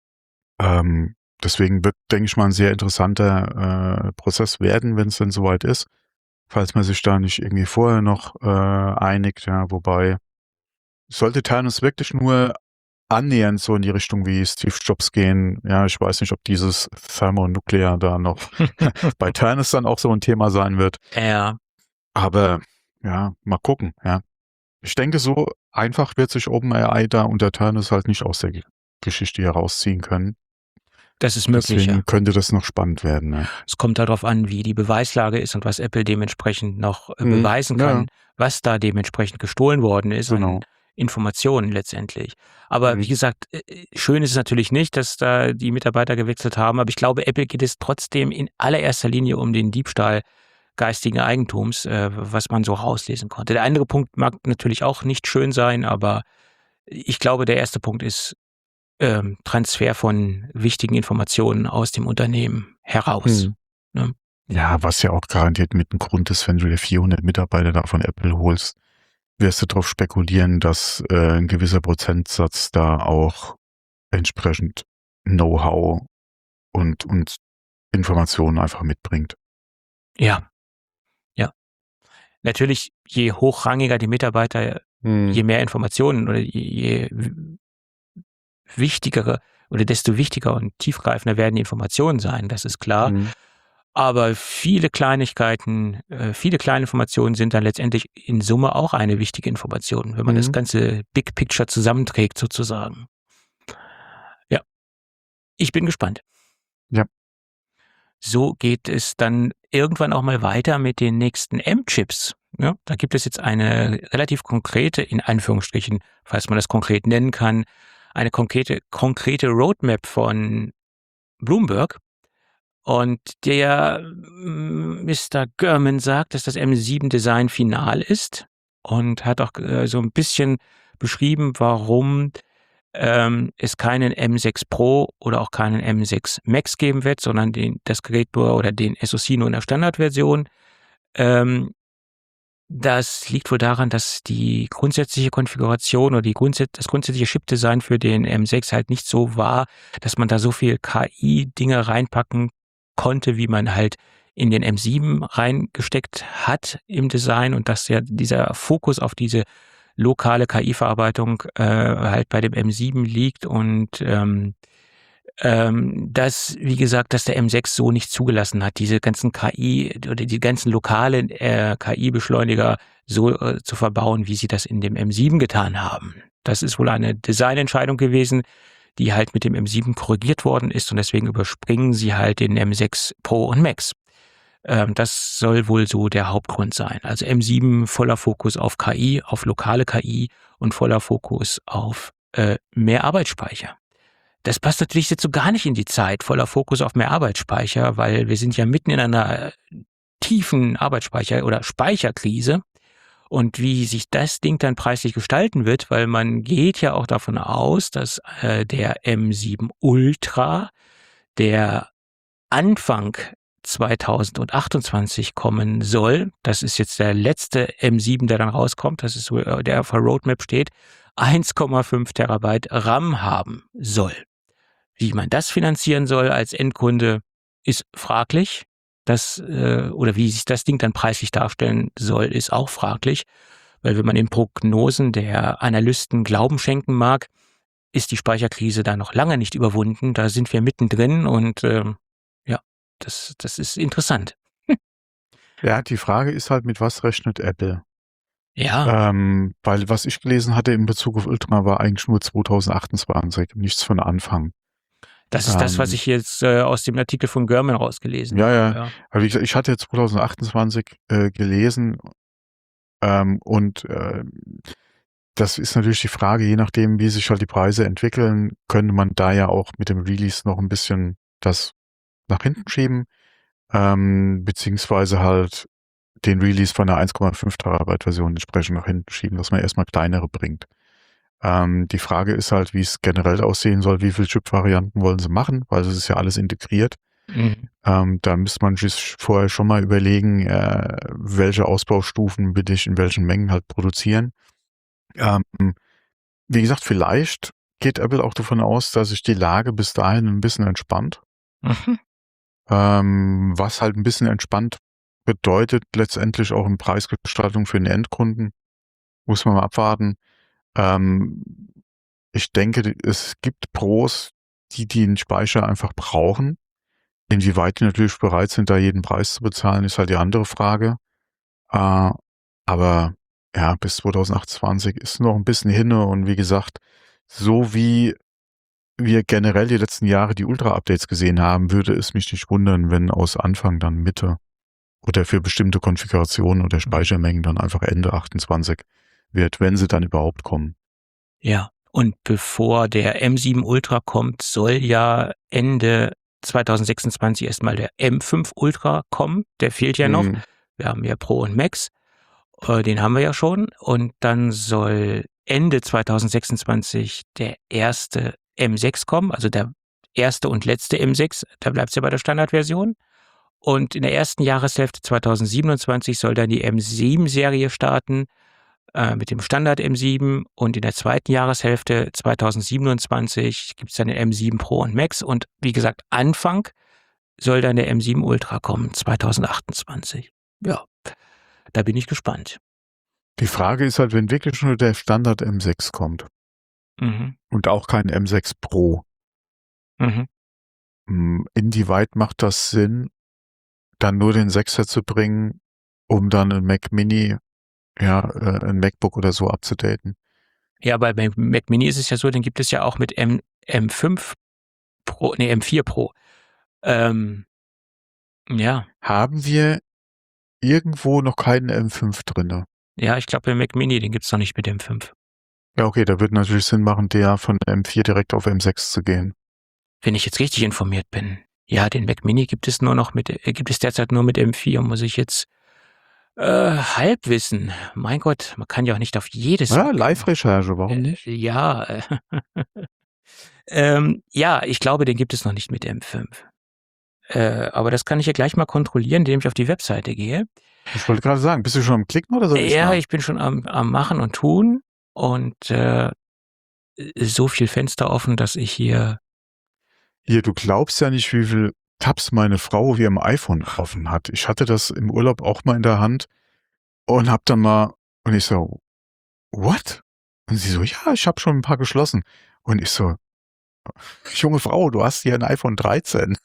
Ähm, deswegen wird, denke ich mal, ein sehr interessanter äh, Prozess werden, wenn es denn soweit ist. Falls man sich da nicht irgendwie vorher noch äh, einigt, ja, wobei sollte Ternus wirklich nur annähernd so in die Richtung wie Steve Jobs gehen, ja, ich weiß nicht, ob dieses Thermonuklear da noch bei Ternus dann auch so ein Thema sein wird, Ja, aber ja, mal gucken, ja. Ich denke, so einfach wird sich OpenAI da unter Ternus halt nicht aus der Ge- Geschichte herausziehen können. das ist möglich, ja. Deswegen könnte das noch spannend werden, ja. Es kommt darauf an, wie die Beweislage ist und was Apple dementsprechend noch äh, Mhm. beweisen Ja, kann, was da dementsprechend gestohlen worden ist an genau. Informationen letztendlich. Aber wie Mhm. gesagt, äh, äh, schön ist es natürlich nicht, dass da die Mitarbeiter gewechselt haben, aber ich glaube, Apple geht es trotzdem in allererster Linie um den Diebstahl geistigen Eigentums, äh, was man so rauslesen konnte. Der andere Punkt mag natürlich auch nicht schön sein, aber ich glaube, der erste Punkt ist ähm, Transfer von wichtigen Informationen aus dem Unternehmen heraus. Mhm. Ne? Ja, was ja auch garantiert mit ein Grund ist, wenn du dir vierhundert Mitarbeiter da von Apple holst, wirst du darauf spekulieren, dass äh, ein gewisser Prozentsatz da auch entsprechend Know-how und, und Informationen einfach mitbringt. Ja, ja. Natürlich, je hochrangiger die Mitarbeiter, je Mhm. mehr Informationen oder je, je w- wichtigere oder desto wichtiger und tiefgreifender werden die Informationen sein, das ist klar. Mhm. Aber viele Kleinigkeiten, äh, viele kleine Informationen sind dann letztendlich in Summe auch eine wichtige Information, wenn man das Mhm. ganze Big Picture zusammenträgt sozusagen. Ja, ich bin gespannt. Ja. So geht es dann irgendwann auch mal weiter mit den nächsten M-Chips. Ne? Da gibt es jetzt eine relativ konkrete, in Anführungsstrichen, falls man das konkret nennen kann, eine konkrete, konkrete Roadmap von Bloomberg. Und der mm, Mister Gurman sagt, dass das M sieben Design final ist und hat auch äh, so ein bisschen beschrieben, warum ähm, es keinen M sechs Pro oder auch keinen M sechs Max geben wird, sondern den, das Gerät nur oder den S O C nur in der Standardversion. Ähm, das liegt wohl daran, dass die grundsätzliche Konfiguration oder die grundsä das grundsätzliche Chipdesign für den M sechs halt nicht so war, dass man da so viel K I-Dinge reinpacken konnte, wie man halt in den M sieben reingesteckt hat im Design und dass ja dieser Fokus auf diese lokale K I-Verarbeitung äh, halt bei dem M sieben liegt und ähm, ähm, dass, wie gesagt, dass der M sechs so nicht zugelassen hat, diese ganzen K I oder die ganzen lokalen äh, K I-Beschleuniger so äh, zu verbauen, wie sie das in dem M sieben getan haben. Das ist wohl eine Designentscheidung gewesen, die halt mit dem M sieben korrigiert worden ist und deswegen überspringen sie halt den M sechs Pro und Max. Ähm, das soll wohl so der Hauptgrund sein. Also M sieben voller Fokus auf K I, auf lokale K I und voller Fokus auf äh, mehr Arbeitsspeicher. Das passt natürlich jetzt so gar nicht in die Zeit, voller Fokus auf mehr Arbeitsspeicher, weil wir sind ja mitten in einer tiefen Arbeitsspeicher- oder Speicherkrise. Und wie sich das Ding dann preislich gestalten wird, weil man geht ja auch davon aus, dass äh, der M sieben Ultra, der Anfang zweitausendachtundzwanzig kommen soll, das ist jetzt der letzte M sieben, der dann rauskommt, das ist so, der auf der Roadmap steht, eins Komma fünf Terabyte RAM haben soll. Wie man das finanzieren soll als Endkunde, ist fraglich. Das, äh, oder wie sich das Ding dann preislich darstellen soll, ist auch fraglich. Weil wenn man den Prognosen der Analysten Glauben schenken mag, ist die Speicherkrise da noch lange nicht überwunden. Da sind wir mittendrin und ähm, ja, das, das ist interessant. Ja, die Frage ist halt, mit was rechnet Apple? Ja, Ähm, weil was ich gelesen hatte in Bezug auf Ultra war eigentlich nur zweitausendachtundzwanzig, nichts von Anfang. das ist das, was Ähm, ich jetzt äh, aus dem Artikel von Gurman rausgelesen Ja, habe. ja. Ja. Aber wie gesagt, ich hatte zweitausendachtundzwanzig äh, gelesen ähm, und äh, das ist natürlich die Frage, je nachdem, wie sich halt die Preise entwickeln, könnte man da ja auch mit dem Release noch ein bisschen das nach hinten schieben, ähm, beziehungsweise halt den Release von der eins Komma fünf Terabyte Version entsprechend nach hinten schieben, dass man erstmal kleinere bringt. Ähm, die Frage ist halt, wie es generell aussehen soll, wie viele Chip-Varianten wollen sie machen, weil es ist ja alles integriert. Mhm. Ähm, da müsste man sich vorher schon mal überlegen, äh, welche Ausbaustufen will ich in welchen Mengen halt produzieren. Ähm, wie gesagt, vielleicht geht Apple auch davon aus, dass sich die Lage bis dahin ein bisschen entspannt. Mhm. Ähm, was halt ein bisschen entspannt bedeutet, letztendlich auch in Preisgestaltung für den Endkunden. Muss man mal abwarten. Ähm, ich denke, es gibt Pros, die den Speicher einfach brauchen. Inwieweit die natürlich bereit sind, da jeden Preis zu bezahlen, ist halt die andere Frage. Äh, aber ja, bis zweitausendachtundzwanzig ist noch ein bisschen hin und wie gesagt, so wie wir generell die letzten Jahre die Ultra-Updates gesehen haben, würde es mich nicht wundern, wenn aus Anfang dann Mitte oder für bestimmte Konfigurationen oder Speichermengen dann einfach Ende achtundzwanzig wird, wenn sie dann überhaupt kommen. Ja, und bevor der M sieben Ultra kommt, soll ja Ende zweitausendsechsundzwanzig erstmal der M fünf Ultra kommen. Der fehlt ja noch. Mhm. Wir haben ja Pro und Max. Äh, den haben wir ja schon. Und dann soll Ende zweitausendsechsundzwanzig der erste M sechs kommen, also der erste und letzte M sechs. Da bleibt es ja bei der Standardversion. Und in der ersten Jahreshälfte zweitausendsiebenundzwanzig soll dann die M sieben Serie starten äh, mit dem Standard M sieben. Und in der zweiten Jahreshälfte zweitausendsiebenundzwanzig gibt es dann den M sieben Pro und Max. Und wie gesagt, Anfang soll dann der M sieben Ultra kommen, zweitausendachtundzwanzig. Ja, da bin ich gespannt. Die Frage ist halt, wenn wirklich nur der Standard M sechs kommt Mhm. und auch kein M sechs Pro, Mhm. mh, inwieweit macht das Sinn, dann nur den sechser zu bringen, um dann ein Mac Mini, ja, äh, ein MacBook oder so abzudaten? Ja, bei beim Mac Mini ist es ja so, den gibt es ja auch mit M, M5 Pro, nee, M vier Pro. Ähm, ja, Haben wir irgendwo noch keinen M fünf drinne? ja, ich glaube, beim Mac Mini, den gibt's noch nicht mit M fünf. Ja, okay, da wird natürlich Sinn machen, der von M vier direkt auf M sechs zu gehen. Wenn ich jetzt richtig informiert bin. Ja, den Mac Mini gibt es nur noch mit, äh, gibt es derzeit nur mit M vier, muss ich jetzt äh, halb wissen. Mein Gott, man kann ja auch nicht auf jedes. Ja, Live-Recherche, warum äh, nicht? Ja, äh, ähm, ja, ich glaube, den gibt es noch nicht mit M fünf. Äh, aber das kann ich ja gleich mal kontrollieren, indem ich auf die Webseite gehe. Ich wollte gerade sagen, bist du schon am Klicken oder soll ich Ja, mal? ich bin schon am, am Machen und Tun und äh, so viel Fenster offen, dass ich hier. Hier, du glaubst ja nicht, wie viel Tabs meine Frau wie am iPhone offen hat. Ich hatte das im Urlaub auch mal in der Hand und hab dann mal, und ich so, what? Und sie so, ja, ich habe schon ein paar geschlossen. Und ich so, junge Frau, du hast hier ein iPhone dreizehn.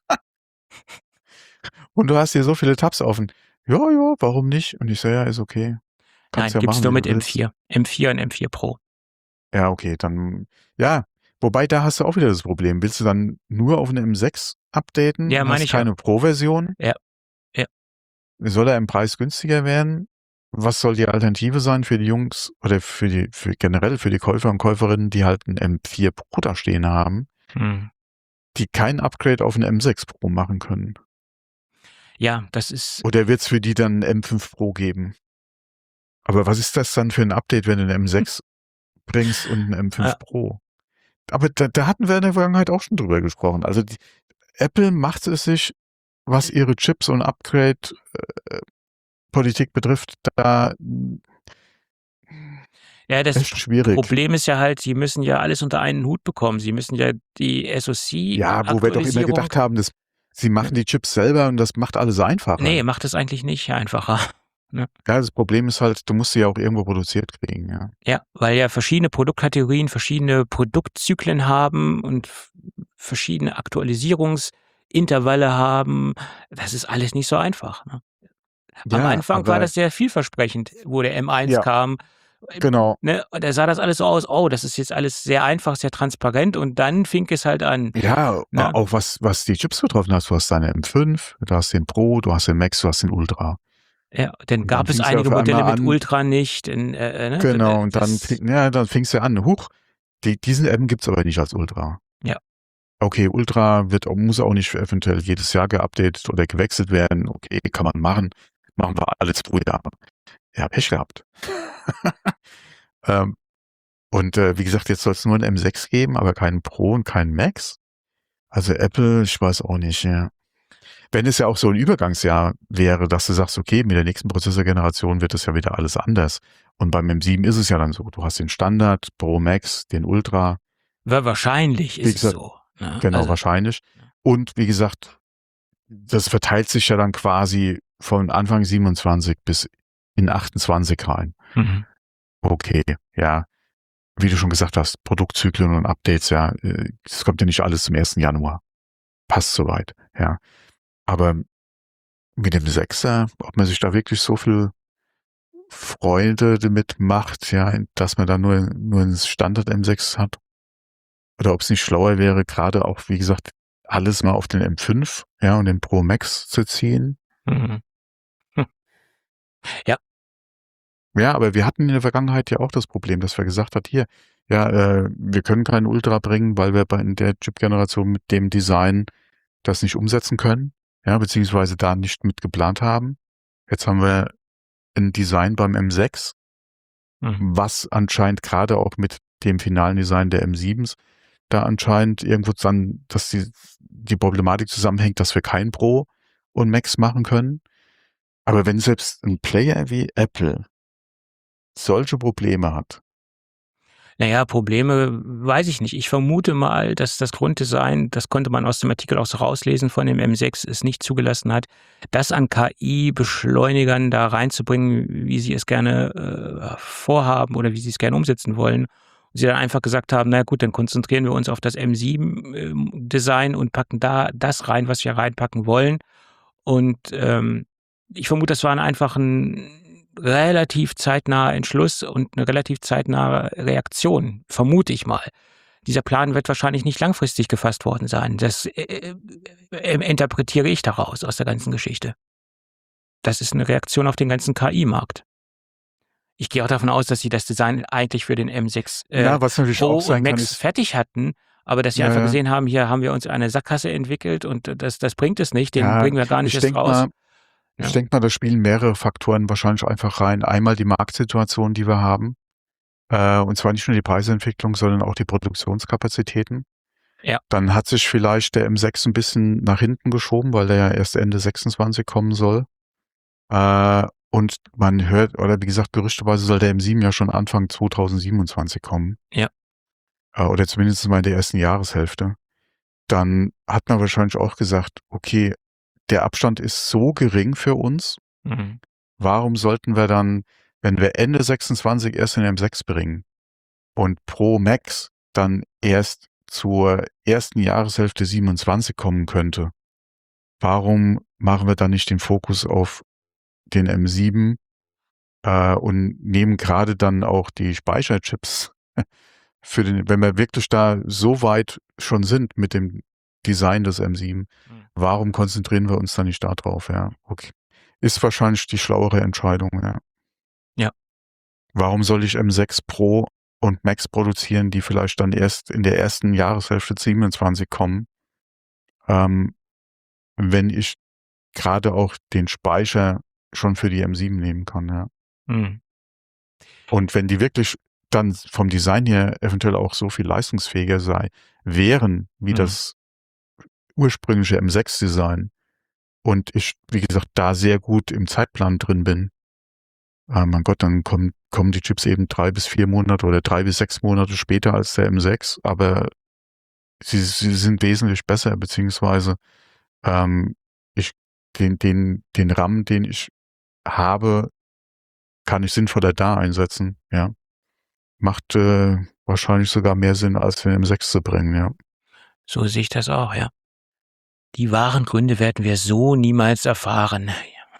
Und du hast hier so viele Tabs offen. Ja, ja, warum nicht? Und ich so, ja, ist okay. Kannst Nein, ja gibt's machen, nur wie mit du M willst. vier. M vier und M vier Pro. Ja, okay, dann, ja. Wobei, da hast du auch wieder das Problem. Willst du dann nur auf eine M sechs updaten Ja, und meine hast ich ja. keine Pro-Version? Ja, ja. Soll er im Preis günstiger werden? Was soll die Alternative sein für die Jungs oder für die, für generell für die Käufer und Käuferinnen, die halt ein M vier Pro da stehen haben, Hm. die kein Upgrade auf eine M sechs Pro machen können? Ja, das ist, Oder wird es für die dann ein M fünf Pro geben? Aber was ist das dann für ein Update, wenn du eine M sechs bringst und ein M fünf Ja. Pro? Aber da, da hatten wir in der Vergangenheit auch schon drüber gesprochen. Also die, Apple macht es sich, was ihre Chips und Upgrade-Politik betrifft, da ja, das echt schwierig. Problem ist ja halt, sie müssen ja alles unter einen Hut bekommen. Sie müssen ja die Ja, wo wir doch immer SoC-Aktualisierung. gedacht haben, dass sie machen die Chips selber und das macht alles einfacher. Nee, macht es eigentlich nicht einfacher. Ne? Ja, das Problem ist halt, du musst sie ja auch irgendwo produziert kriegen, ja. Ja, weil ja verschiedene Produktkategorien verschiedene Produktzyklen haben und f- verschiedene Aktualisierungsintervalle haben. Das ist alles nicht so einfach. Ne? Am Ja, Anfang war aber das sehr vielversprechend, wo der M eins ja, kam. genau. Ne? Und da sah das alles so aus, oh, das ist jetzt alles sehr einfach, sehr transparent und dann fing es halt an. Ja, Ne? auch was, was die Chips betroffen hat. Du hast deine M fünf, du hast den Pro, du hast den Max, du hast den Ultra. Ja, dann Und dann gab es fing's ja einige auf Modelle einmal mit an, Ultra nicht. In, äh, äh, ne? genau, und dann, Das, fing, ja, dann fing's ja an. Huch, die, diesen M gibt's aber nicht als Ultra. ja. Okay, Ultra wird, muss auch nicht eventuell jedes Jahr geupdatet oder gewechselt werden. Okay, kann man machen. Machen wir alle zwei Jahre. Ja, Pech gehabt. ähm, und äh, wie gesagt, jetzt soll es nur ein M sechs geben, aber keinen Pro und keinen Max. Also Apple, ich weiß auch nicht, ja. Wenn es ja auch so ein Übergangsjahr wäre, dass du sagst, okay, mit der nächsten Prozessorgeneration wird es ja wieder alles anders. Und beim M sieben ist es ja dann so. Du hast den Standard, Pro Max, den Ultra. Wa- Wahrscheinlich Wie ist es gesagt, so. Ne? genau, Also, wahrscheinlich. Und wie gesagt, das verteilt sich ja dann quasi von Anfang siebenundzwanzig bis in achtundzwanzig rein. mhm. Okay, ja. Wie du schon gesagt hast, Produktzyklen und Updates, ja, äh, das kommt ja nicht alles zum ersten Januar. Passt soweit, ja. Aber mit dem Sechser, ob man sich da wirklich so viel Freude damit macht, ja, dass man da nur, nur ein Standard M sechs hat. Oder ob es nicht schlauer wäre, gerade auch, wie gesagt, alles mal auf den M fünf, ja, und den Pro Max zu ziehen. Mhm. Hm. Ja, Ja, aber wir hatten in der Vergangenheit ja auch das Problem, dass wir gesagt hat, hier, ja, äh, wir können keinen Ultra bringen, weil wir bei in der Chip-Generation mit dem Design das nicht umsetzen können, ja, beziehungsweise da nicht mit geplant haben. Jetzt haben wir ein Design beim M sechs, mhm. was anscheinend gerade auch mit dem finalen Design der M siebens da anscheinend irgendwo dann, dass die, die Problematik zusammenhängt, dass wir kein Pro und Max machen können. Aber wenn selbst ein Player wie Apple solche Probleme hat, Naja, Probleme weiß ich nicht. Ich vermute mal, dass das Grunddesign, das konnte man aus dem Artikel auch so rauslesen, von dem M sechs es nicht zugelassen hat, das an K I-Beschleunigern da reinzubringen, wie sie es gerne äh, vorhaben oder wie sie es gerne umsetzen wollen. Und sie dann einfach gesagt haben, na gut, dann konzentrieren wir uns auf das M sieben-Design und packen da das rein, was wir reinpacken wollen. Und ähm, ich vermute, das war einfach ein relativ zeitnaher Entschluss und eine relativ zeitnahe Reaktion, vermute ich mal. Dieser Plan wird wahrscheinlich nicht langfristig gefasst worden sein. Das äh, äh, interpretiere ich daraus aus der ganzen Geschichte. Das ist eine Reaktion auf den ganzen K I-Markt. Ich gehe auch davon aus, dass sie das Design eigentlich für den M sechs äh, ja, was natürlich Pro auch sein und kann, Max ist, fertig hatten, aber dass sie Ja, einfach ja. gesehen haben, hier haben wir uns eine Sackgasse entwickelt und das, das bringt es nicht, den ja, bringen wir gar nicht ich erst denke raus. mal, Ja. ich denke mal, da spielen mehrere Faktoren wahrscheinlich einfach rein. Einmal die Marktsituation, die wir haben, äh, und zwar nicht nur die Preisentwicklung, sondern auch die Produktionskapazitäten. Ja. Dann hat sich vielleicht der M sechs ein bisschen nach hinten geschoben, weil der ja erst Ende sechsundzwanzig kommen soll. Äh, und man hört, oder wie gesagt, gerüchteweise soll der M sieben ja schon Anfang zweitausendsiebenundzwanzig kommen. Ja. Äh, oder zumindest mal in der ersten Jahreshälfte. Dann hat man wahrscheinlich auch gesagt, okay, der Abstand ist so gering für uns, Mhm. warum sollten wir dann wenn wir Ende sechsundzwanzig erst in M sechs bringen und Pro Max dann erst zur ersten Jahreshälfte siebenundzwanzig kommen könnte, warum machen wir dann nicht den Fokus auf den M sieben äh, und nehmen gerade dann auch die Speicherchips für den, wenn wir wirklich da so weit schon sind mit dem Design des M sieben, Mhm. warum konzentrieren wir uns dann nicht da drauf? Ja, okay. Ist wahrscheinlich die schlauere Entscheidung, ja. Ja. Warum soll ich M sechs Pro und Max produzieren, die vielleicht dann erst in der ersten Jahreshälfte siebenundzwanzig kommen, ähm, wenn ich gerade auch den Speicher schon für die M sieben nehmen kann, ja. Mhm. Und wenn die wirklich dann vom Design her eventuell auch so viel leistungsfähiger sei, wären wie Mhm. das ursprüngliche M sechs Design und ich, wie gesagt, da sehr gut im Zeitplan drin bin, äh, mein Gott, dann kommen, kommen die Chips eben drei bis vier Monate oder drei bis sechs Monate später als der M sechs, aber sie, sie sind wesentlich besser, beziehungsweise ähm, ich den, den, den RAM, den ich habe, kann ich sinnvoller da einsetzen, ja. Macht äh, wahrscheinlich sogar mehr Sinn, als den M sechs zu bringen, ja. So sehe ich das auch, ja. Die wahren Gründe werden wir so niemals erfahren.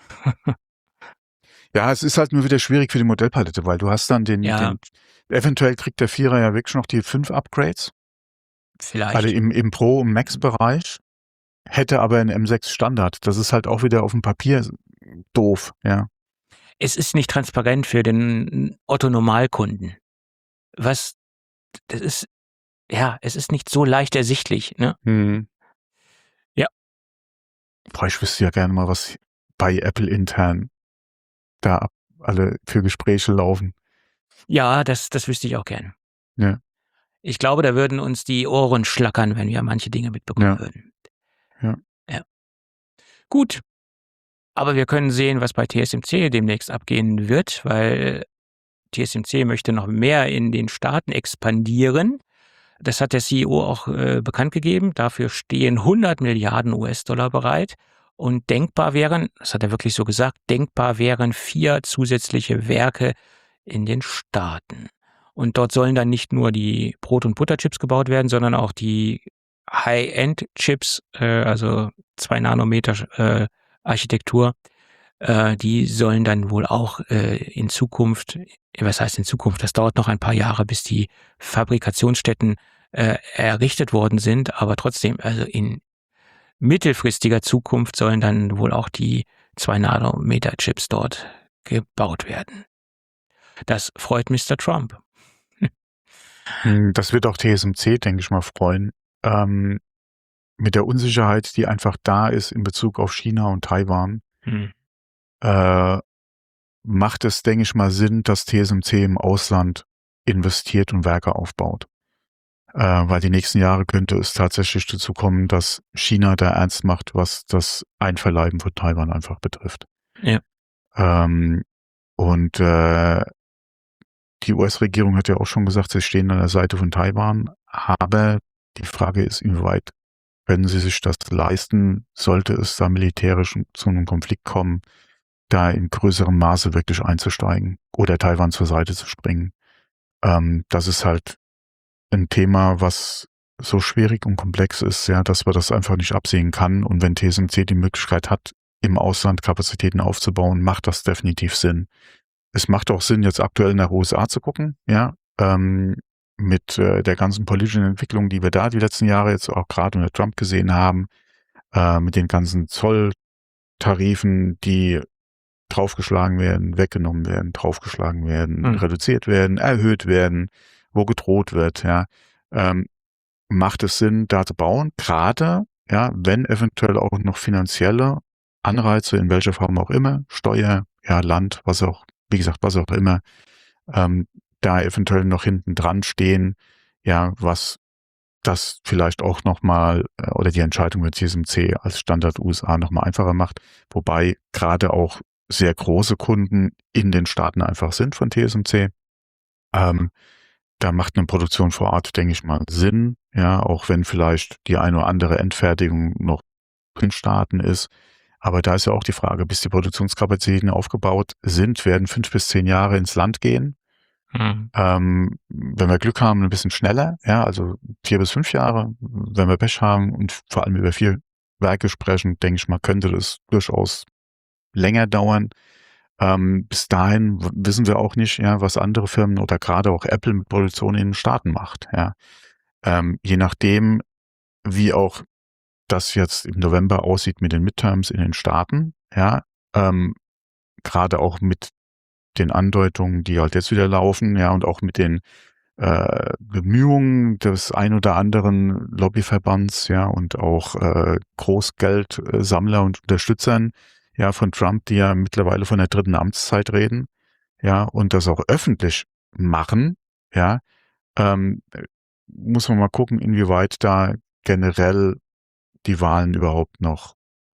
Ja, es ist halt nur wieder schwierig für die Modellpalette, weil du hast dann den, Ja. den eventuell kriegt der Vierer ja wirklich noch die fünf Upgrades, Vielleicht. also im, im Pro- und Max-Bereich, hätte aber ein M sechs Standard. Das ist halt auch wieder auf dem Papier doof, ja. Es ist nicht transparent für den Otto-Normalkunden. Was, das ist, ja, es ist nicht so leicht ersichtlich, ne? Hm. Ja. Boah, ich wüsste ja gerne mal, was bei Apple intern da ab- alle für Gespräche laufen. Ja, das, das wüsste ich auch gern. Ja. Ich glaube, da würden uns die Ohren schlackern, wenn wir manche Dinge mitbekommen Ja. würden. Ja. Ja. Gut. Aber wir können sehen, was bei T S M C demnächst abgehen wird, weil T S M C möchte noch mehr in den Staaten expandieren. Das hat der C E O auch äh, bekannt gegeben. Dafür stehen hundert Milliarden U S-Dollar bereit. Und denkbar wären, das hat er wirklich so gesagt, denkbar wären vier zusätzliche Werke in den Staaten. Und dort sollen dann nicht nur die Brot- und Butterchips gebaut werden, sondern auch die High-End-Chips, äh, also zwei Nanometer äh, Architektur, äh, die sollen dann wohl auch äh, in Zukunft, was heißt in Zukunft, das dauert noch ein paar Jahre, bis die Fabrikationsstätten äh, errichtet worden sind, aber trotzdem, also in mittelfristiger Zukunft sollen dann wohl auch die zwei Nanometer Chips dort gebaut werden. Das freut Mister Trump. Hm, Das wird auch T S M C, denke ich mal, freuen. Ähm, mit der Unsicherheit, die einfach da ist in Bezug auf China und Taiwan, Hm. äh, macht es, denke ich mal, Sinn, dass T S M C im Ausland investiert und Werke aufbaut. Äh, weil die nächsten Jahre könnte es tatsächlich dazu kommen, dass China da ernst macht, was das Einverleiben von Taiwan einfach betrifft. Ja. Ähm, und äh, die U S-Regierung hat ja auch schon gesagt, sie stehen an der Seite von Taiwan, aber die Frage ist, inwieweit können sie sich das leisten, sollte es da militärisch zu einem Konflikt kommen, da in größerem Maße wirklich einzusteigen oder Taiwan zur Seite zu springen. Ähm, das ist halt ein Thema, was so schwierig und komplex ist, ja, dass man das einfach nicht absehen kann. Und wenn T S M C die Möglichkeit hat, im Ausland Kapazitäten aufzubauen, macht das definitiv Sinn. Es macht auch Sinn, jetzt aktuell nach U S A zu gucken, ja, ähm, mit äh, der ganzen politischen Entwicklung, die wir da die letzten Jahre jetzt auch gerade unter Trump gesehen haben, äh, mit den ganzen Zolltarifen, die draufgeschlagen werden, weggenommen werden, draufgeschlagen werden, Hm. reduziert werden, erhöht werden, wo gedroht wird, ja, ähm, macht es Sinn, da zu bauen, gerade, ja, wenn eventuell auch noch finanzielle Anreize, in welcher Form auch immer, Steuer, ja, Land, was auch, wie gesagt, was auch immer, ähm, da eventuell noch hinten dran stehen, ja, was das vielleicht auch nochmal, äh, oder die Entscheidung mit T S M C als Standard U S A nochmal einfacher macht, wobei gerade auch sehr große Kunden in den Staaten einfach sind von T S M C. Ähm, da macht eine Produktion vor Ort, denke ich mal, Sinn, ja, auch wenn vielleicht die eine oder andere Endfertigung noch in Staaten ist. Aber da ist ja auch die Frage, bis die Produktionskapazitäten aufgebaut sind, werden fünf bis zehn Jahre ins Land gehen. Mhm. Ähm, wenn wir Glück haben, ein bisschen schneller, ja, also vier bis fünf Jahre. Wenn wir Pech haben und vor allem über vier Werke sprechen, denke ich mal, könnte das durchaus länger dauern. Ähm, bis dahin w- wissen wir auch nicht, ja, was andere Firmen oder gerade auch Apple mit Produktion in den Staaten macht, ja. Ähm, je nachdem, wie auch das jetzt im November aussieht mit den Midterms in den Staaten, ja, ähm, gerade auch mit den Andeutungen, die halt jetzt wieder laufen, ja, und auch mit den äh, Bemühungen des ein oder anderen Lobbyverbands, ja, und auch äh, Großgeldsammler und Unterstützern, ja, von Trump, die ja mittlerweile von der dritten Amtszeit reden, ja, und das auch öffentlich machen, ja, ähm, äh, muss man mal gucken, inwieweit da generell die Wahlen überhaupt noch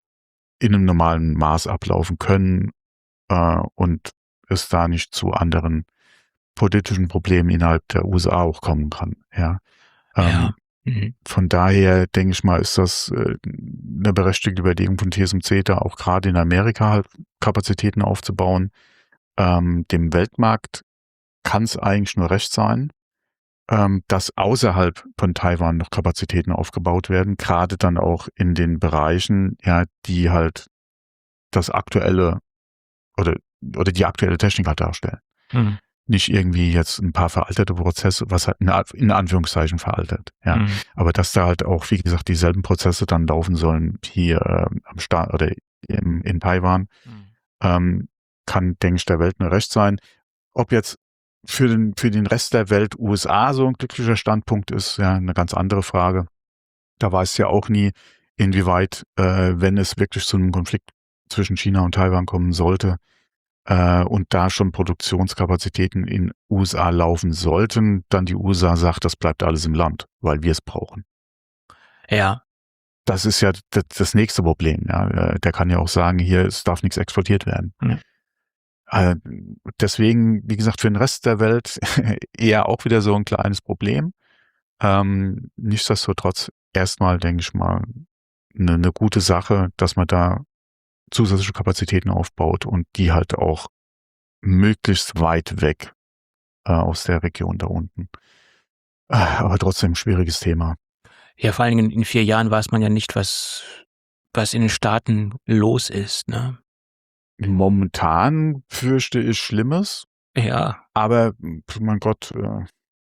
in einem normalen Maß ablaufen können, äh, und es da nicht zu anderen politischen Problemen innerhalb der U S A auch kommen kann, ja. Ja. Ähm, Mhm. von daher denke ich mal, ist das äh, eine berechtigte Überlegung von T S M C, da auch gerade in Amerika halt Kapazitäten aufzubauen. Ähm, dem Weltmarkt kann es eigentlich nur recht sein, ähm, dass außerhalb von Taiwan noch Kapazitäten aufgebaut werden, gerade dann auch in den Bereichen, ja, die halt das aktuelle oder oder die aktuelle Technik halt darstellen. Mhm. Nicht irgendwie jetzt ein paar veraltete Prozesse, was halt in, in Anführungszeichen veraltet, ja. Mhm. Aber dass da halt auch, wie gesagt, dieselben Prozesse dann laufen sollen hier ähm, am Start oder im, in Taiwan, Mhm. ähm, kann, denke ich, der Welt nur recht sein. Ob jetzt für den, für den Rest der Welt U S A so ein glücklicher Standpunkt ist, ja, eine ganz andere Frage. Da weiß ja auch nie, inwieweit, äh, wenn es wirklich zu einem Konflikt zwischen China und Taiwan kommen sollte, äh, und da schon Produktionskapazitäten in U S A laufen sollten, dann die U S A sagt, das bleibt alles im Land, weil wir es brauchen. Ja. Das ist ja das, das nächste Problem. Ja. Äh, Der kann ja auch sagen, hier, es darf nichts exportiert werden. Ja. Äh, Deswegen, wie gesagt, für den Rest der Welt eher auch wieder so ein kleines Problem. Ähm, nichtsdestotrotz erstmal, denke ich mal, eine, eine gute Sache, dass man da zusätzliche Kapazitäten aufbaut und die halt auch möglichst weit weg äh, aus der Region da unten. Äh, aber trotzdem ein schwieriges Thema. Ja, vor allen Dingen in vier Jahren weiß man ja nicht, was, was in den Staaten los ist, ne? Momentan fürchte ich Schlimmes, Ja. aber pf, mein Gott, äh,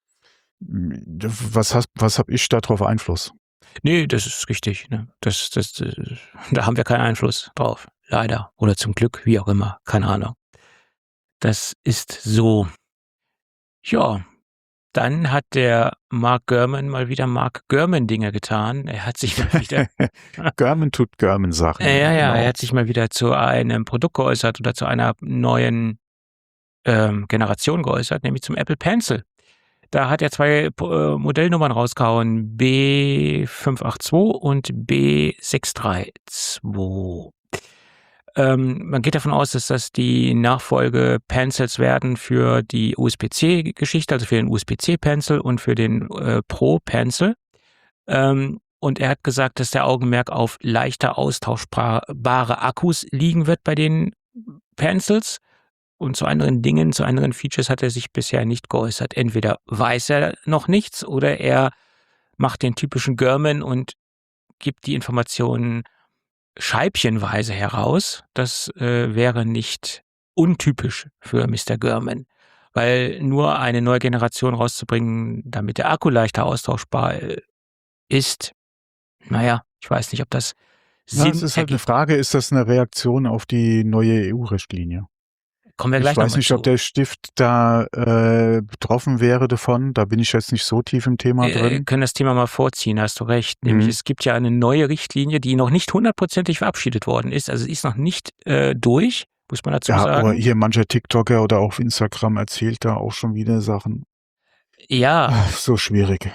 was hast, was habe ich da drauf Einfluss? Nee, das ist richtig, ne? Das, das, äh, da haben wir keinen Einfluss drauf. Leider. Oder zum Glück, wie auch immer. Keine Ahnung. Das ist so. Ja. Dann hat der Mark Gurman mal wieder Mark Gurman-Dinge getan. Er hat sich mal wieder, Görman tut Görman-Sachen. äh, ja, ja, genau. er hat sich mal wieder zu einem Produkt geäußert oder zu einer neuen ähm, Generation geäußert, nämlich zum Apple Pencil. Da hat er zwei äh, Modellnummern rausgehauen, B fünf acht zwei und B sechs drei zwei. Ähm, man geht davon aus, dass das die Nachfolge-Pencils werden für die U S B C-Geschichte, also für den U S B C-Pencil und für den äh, Pro-Pencil. Ähm, und er hat gesagt, dass der Augenmerk auf leichter austauschbare Akkus liegen wird bei den Pencils. Und zu anderen Dingen, zu anderen Features hat er sich bisher nicht geäußert. Entweder weiß er noch nichts oder er macht den typischen Gurman und gibt die Informationen scheibchenweise heraus. Das äh, wäre nicht untypisch für Mister Gurman, weil nur eine neue Generation rauszubringen, damit der Akku leichter austauschbar äh, ist, naja, ich weiß nicht, ob das Ja, Sinn es ist halt eine ergibt. Frage, ist das eine Reaktion auf die neue E U-Richtlinie? Kommen wir Ich gleich weiß nochmal nicht, ob zu. der Stift da äh, betroffen wäre davon. Da bin ich jetzt nicht so tief im Thema Wir drin. können das Thema mal vorziehen, hast du recht. Nämlich Mhm. es gibt ja eine neue Richtlinie, die noch nicht hundertprozentig verabschiedet worden ist. Also sie ist noch nicht äh, durch, muss man dazu Ja, aber sagen. hier mancher TikToker oder auf Instagram erzählt da auch schon wieder Sachen. Ja, Ach, so schwierig.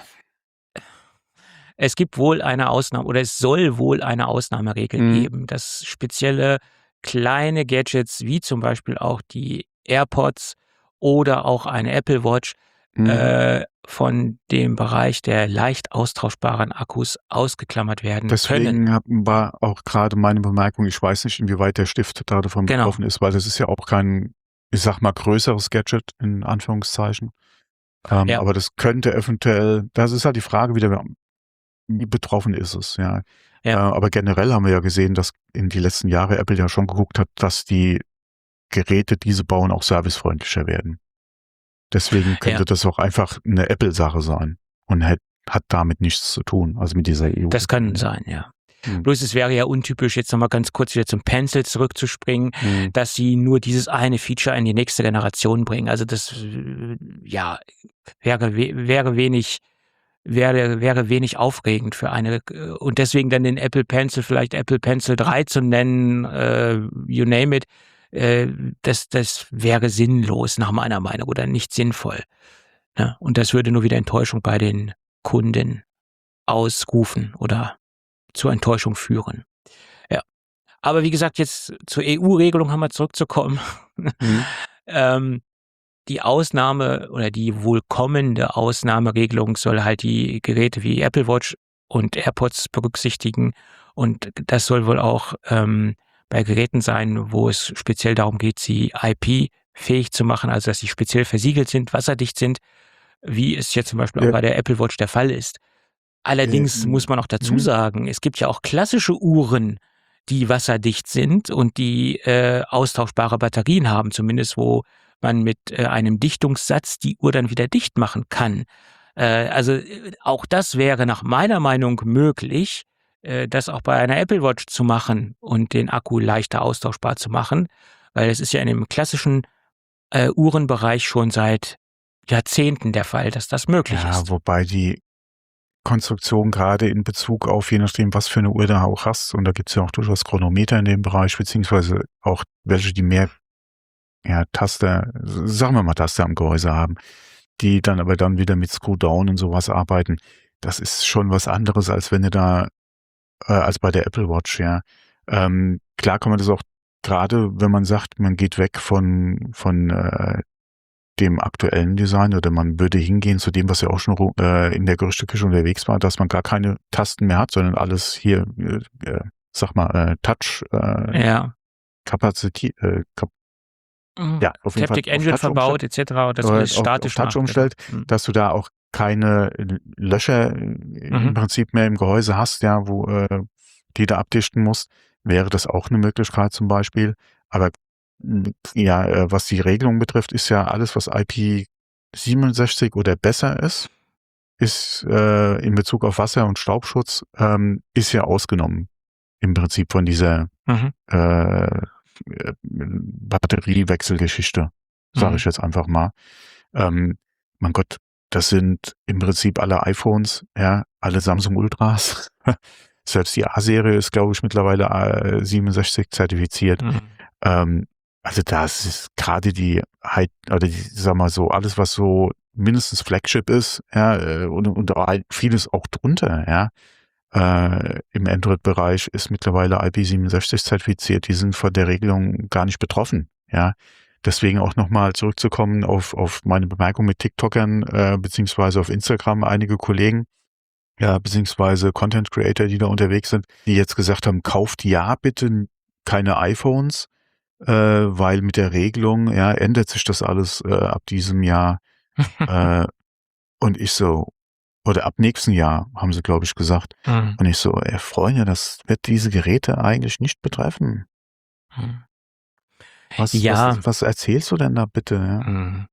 es gibt wohl eine Ausnahme oder es soll wohl eine Ausnahmeregel Mhm. geben, dass spezielle kleine Gadgets wie zum Beispiel auch die AirPods oder auch eine Apple Watch Mhm. äh, von dem Bereich der leicht austauschbaren Akkus ausgeklammert werden können. Deswegen hab, war auch gerade meine Bemerkung, ich weiß nicht, inwieweit der Stift da davon Genau. betroffen ist, weil das ist ja auch kein, ich sag mal, größeres Gadget in Anführungszeichen. Ähm, Ja. Aber das könnte eventuell, das ist halt die Frage wieder, wie betroffen ist es, ja. Ja. Äh, aber generell haben wir ja gesehen, dass in die letzten Jahre Apple ja schon geguckt hat, dass die Geräte, die sie bauen, auch servicefreundlicher werden. Deswegen könnte Ja. das auch einfach eine Apple-Sache sein und hat, hat damit nichts zu tun, also mit dieser E U. Das kann sein, ja. Hm. Bloß es wäre ja untypisch, jetzt nochmal ganz kurz wieder zum Pencil zurückzuspringen, Hm. dass sie nur dieses eine Feature in die nächste Generation bringen. Also das, äh, ja, wäre, we- wäre wenig, wäre, wäre wenig aufregend für eine, äh, und deswegen dann den Apple Pencil, vielleicht Apple Pencil drei zu nennen, äh, you name it, äh, das, das wäre sinnlos nach meiner Meinung oder nicht sinnvoll. Ne? Und das würde nur wieder Enttäuschung bei den Kunden ausrufen oder zur Enttäuschung führen. Ja. Aber wie gesagt, jetzt zur E U-Regelung haben wir zurückzukommen. Mhm. ähm, die Ausnahme oder die wohl kommende Ausnahmeregelung soll halt die Geräte wie Apple Watch und AirPods berücksichtigen. Und das soll wohl auch ähm, bei Geräten sein, wo es speziell darum geht, sie I P-fähig zu machen, also dass sie speziell versiegelt sind, wasserdicht sind, wie es jetzt zum Beispiel Ja. auch bei der Apple Watch der Fall ist. Allerdings Äh, muss man auch dazu mhm. sagen, es gibt ja auch klassische Uhren, die wasserdicht sind und die äh, austauschbare Batterien haben, zumindest wo man mit äh, einem Dichtungssatz die Uhr dann wieder dicht machen kann. Äh, also äh, auch das wäre nach meiner Meinung möglich, äh, das auch bei einer Apple Watch zu machen und den Akku leichter austauschbar zu machen, weil es ist ja in dem klassischen äh, Uhrenbereich schon seit Jahrzehnten der Fall, dass das möglich Ja, ist. wobei die Konstruktion gerade in Bezug auf, je nachdem, was für eine Uhr du auch hast, und da gibt's ja auch durchaus Chronometer in dem Bereich, beziehungsweise auch welche, die mehr ja, Taster, sagen wir mal Taster am Gehäuse haben, die dann aber dann wieder mit Screw-Down und sowas arbeiten. Das ist schon was anderes, als wenn du da, äh, als bei der Apple Watch, ja. Ähm, klar kann man das auch, gerade wenn man sagt, man geht weg von, von äh, dem aktuellen Design oder man würde hingehen zu dem, was ja auch schon äh, in der Gerüchteküche unterwegs war, dass man gar keine Tasten mehr hat, sondern alles hier, äh, äh, sag mal, äh, Touch, äh, Ja. Kapazität, äh, Kap ja, auf jeden Fall Taptic auf Engine Touch verbaut et cetera und das oder alles auf, auf statisch Touch macht. umstellt, Mhm. dass du da auch keine Löcher im Mhm. Prinzip mehr im Gehäuse hast, ja, wo äh, die da abdichten musst, wäre das auch eine Möglichkeit zum Beispiel. Aber m, ja, äh, was die Regelung betrifft, ist ja alles, was I P siebenundsechzig oder besser ist, ist äh, in Bezug auf Wasser- und Staubschutz, ähm, ist ja ausgenommen im Prinzip von dieser Mhm. äh, äh, Batteriewechselgeschichte, sage ich Mhm. jetzt einfach mal. Ähm, mein Gott, das sind im Prinzip alle iPhones, ja, alle Samsung Ultras. Selbst die A-Serie ist, glaube ich, mittlerweile äh, siebenundsechzig zertifiziert. Mhm. Ähm, also das ist gerade die, High- oder die, sag mal so, alles, was so mindestens Flagship ist, ja, äh, und, und auch vieles auch drunter, ja. Äh, im Android-Bereich ist mittlerweile I P siebenundsechzig zertifiziert, die sind von der Regelung gar nicht betroffen, ja. Deswegen auch nochmal zurückzukommen auf, auf meine Bemerkung mit TikTokern, äh, beziehungsweise auf Instagram einige Kollegen, ja, beziehungsweise Content Creator, die da unterwegs sind, die jetzt gesagt haben, kauft ja bitte keine iPhones, äh, weil mit der Regelung, ja, ändert sich das alles äh, ab diesem Jahr. äh, und ich so, oder ab nächsten Jahr, haben sie, glaube ich, gesagt. Mhm. Und ich so, ey, Freunde, das wird diese Geräte eigentlich nicht betreffen. Mhm. Was, Ja. was, was erzählst du denn da bitte? Ja? Mhm.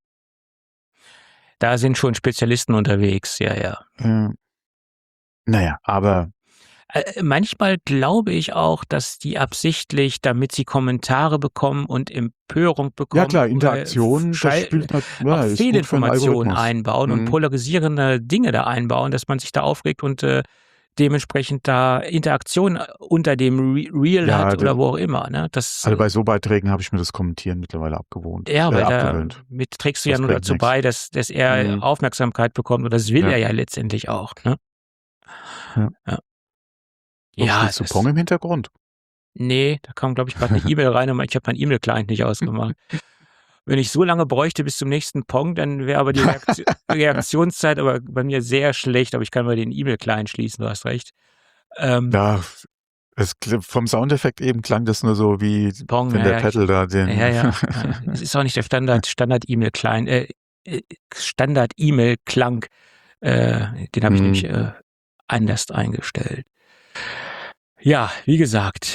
Da sind schon Spezialisten unterwegs, ja, ja. Äh, naja, aber Äh, manchmal glaube ich auch, dass die absichtlich, damit sie Kommentare bekommen und Empörung bekommen, ja klar, äh, Interaktion, das Schall- spielt nat- auch ja, ist gut für den Fehlinformationen Algorithmus. einbauen und Mhm. polarisierende Dinge da einbauen, dass man sich da aufregt und äh, dementsprechend da Interaktion äh, unter dem Re Reel Ja, hat das, oder wo auch immer. Ne? Das, also bei so Beiträgen habe ich mir das Kommentieren mittlerweile abgewohnt, ja, äh, weil da abgewöhnt. mit trägst du ja Das nur bringt dazu nichts. bei, dass, dass er Mhm. Aufmerksamkeit bekommt und das will Ja. er ja letztendlich auch. Ne? Ja. Ja. So, Ja, spielst du das, Pong im Hintergrund? nee, da kam, glaube ich, gerade eine E-Mail rein und ich habe meinen E-Mail-Client nicht ausgemacht. Wenn ich so lange bräuchte bis zum nächsten Pong, dann wäre aber die Reakt Reaktionszeit aber bei mir sehr schlecht, aber ich kann mal den E-Mail-Client schließen, du hast recht. Ähm, Ja, es, kl- vom Soundeffekt eben klang das nur so wie, Pong, wenn ja, der ja, ich, Pedal da ja, den. ja, ja. Es ist auch nicht der Standard, Standard-E-Mail-Client, äh, äh, Standard-E-Mail-Klang. Äh, den habe ich nämlich Hm. äh, anders eingestellt. Ja, wie gesagt.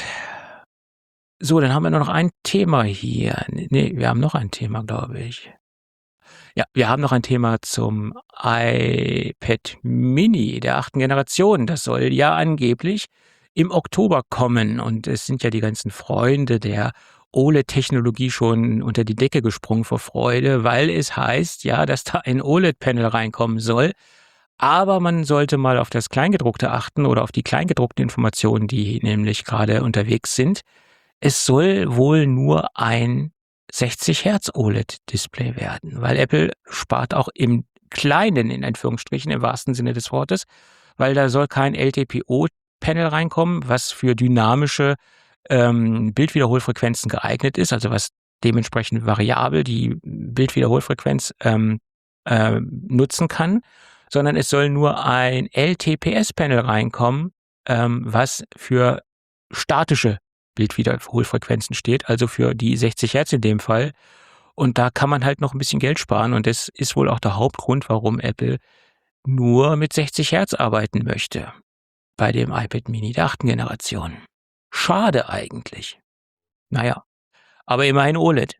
So, dann haben wir nur noch ein Thema hier. Nee, wir haben noch ein Thema, glaube ich. Ja, wir haben noch ein Thema zum iPad Mini der achten Generation. Das soll ja angeblich im Oktober kommen. Und es sind ja die ganzen Freunde der O L E D-Technologie schon unter die Decke gesprungen vor Freude, weil es heißt ja, dass da ein O L E D-Panel reinkommen soll. Aber man sollte mal auf das Kleingedruckte achten oder auf die kleingedruckten Informationen, die nämlich gerade unterwegs sind. Es soll wohl nur ein sechzig Hertz O L E D-Display werden, weil Apple spart auch im Kleinen, in Anführungsstrichen, im wahrsten Sinne des Wortes, weil da soll kein L T P O-Panel reinkommen, was für dynamische ähm, Bildwiederholfrequenzen geeignet ist, also was dementsprechend variabel die Bildwiederholfrequenz ähm, äh, nutzen kann, sondern es soll nur ein L T P S-Panel reinkommen, ähm, was für statische Bildwiederholfrequenzen steht, also für die sechzig Hertz in dem Fall. Und da kann man halt noch ein bisschen Geld sparen und das ist wohl auch der Hauptgrund, warum Apple nur mit sechzig Hertz arbeiten möchte bei dem iPad Mini der achten Generation. Schade eigentlich. Naja, aber immerhin O L E D.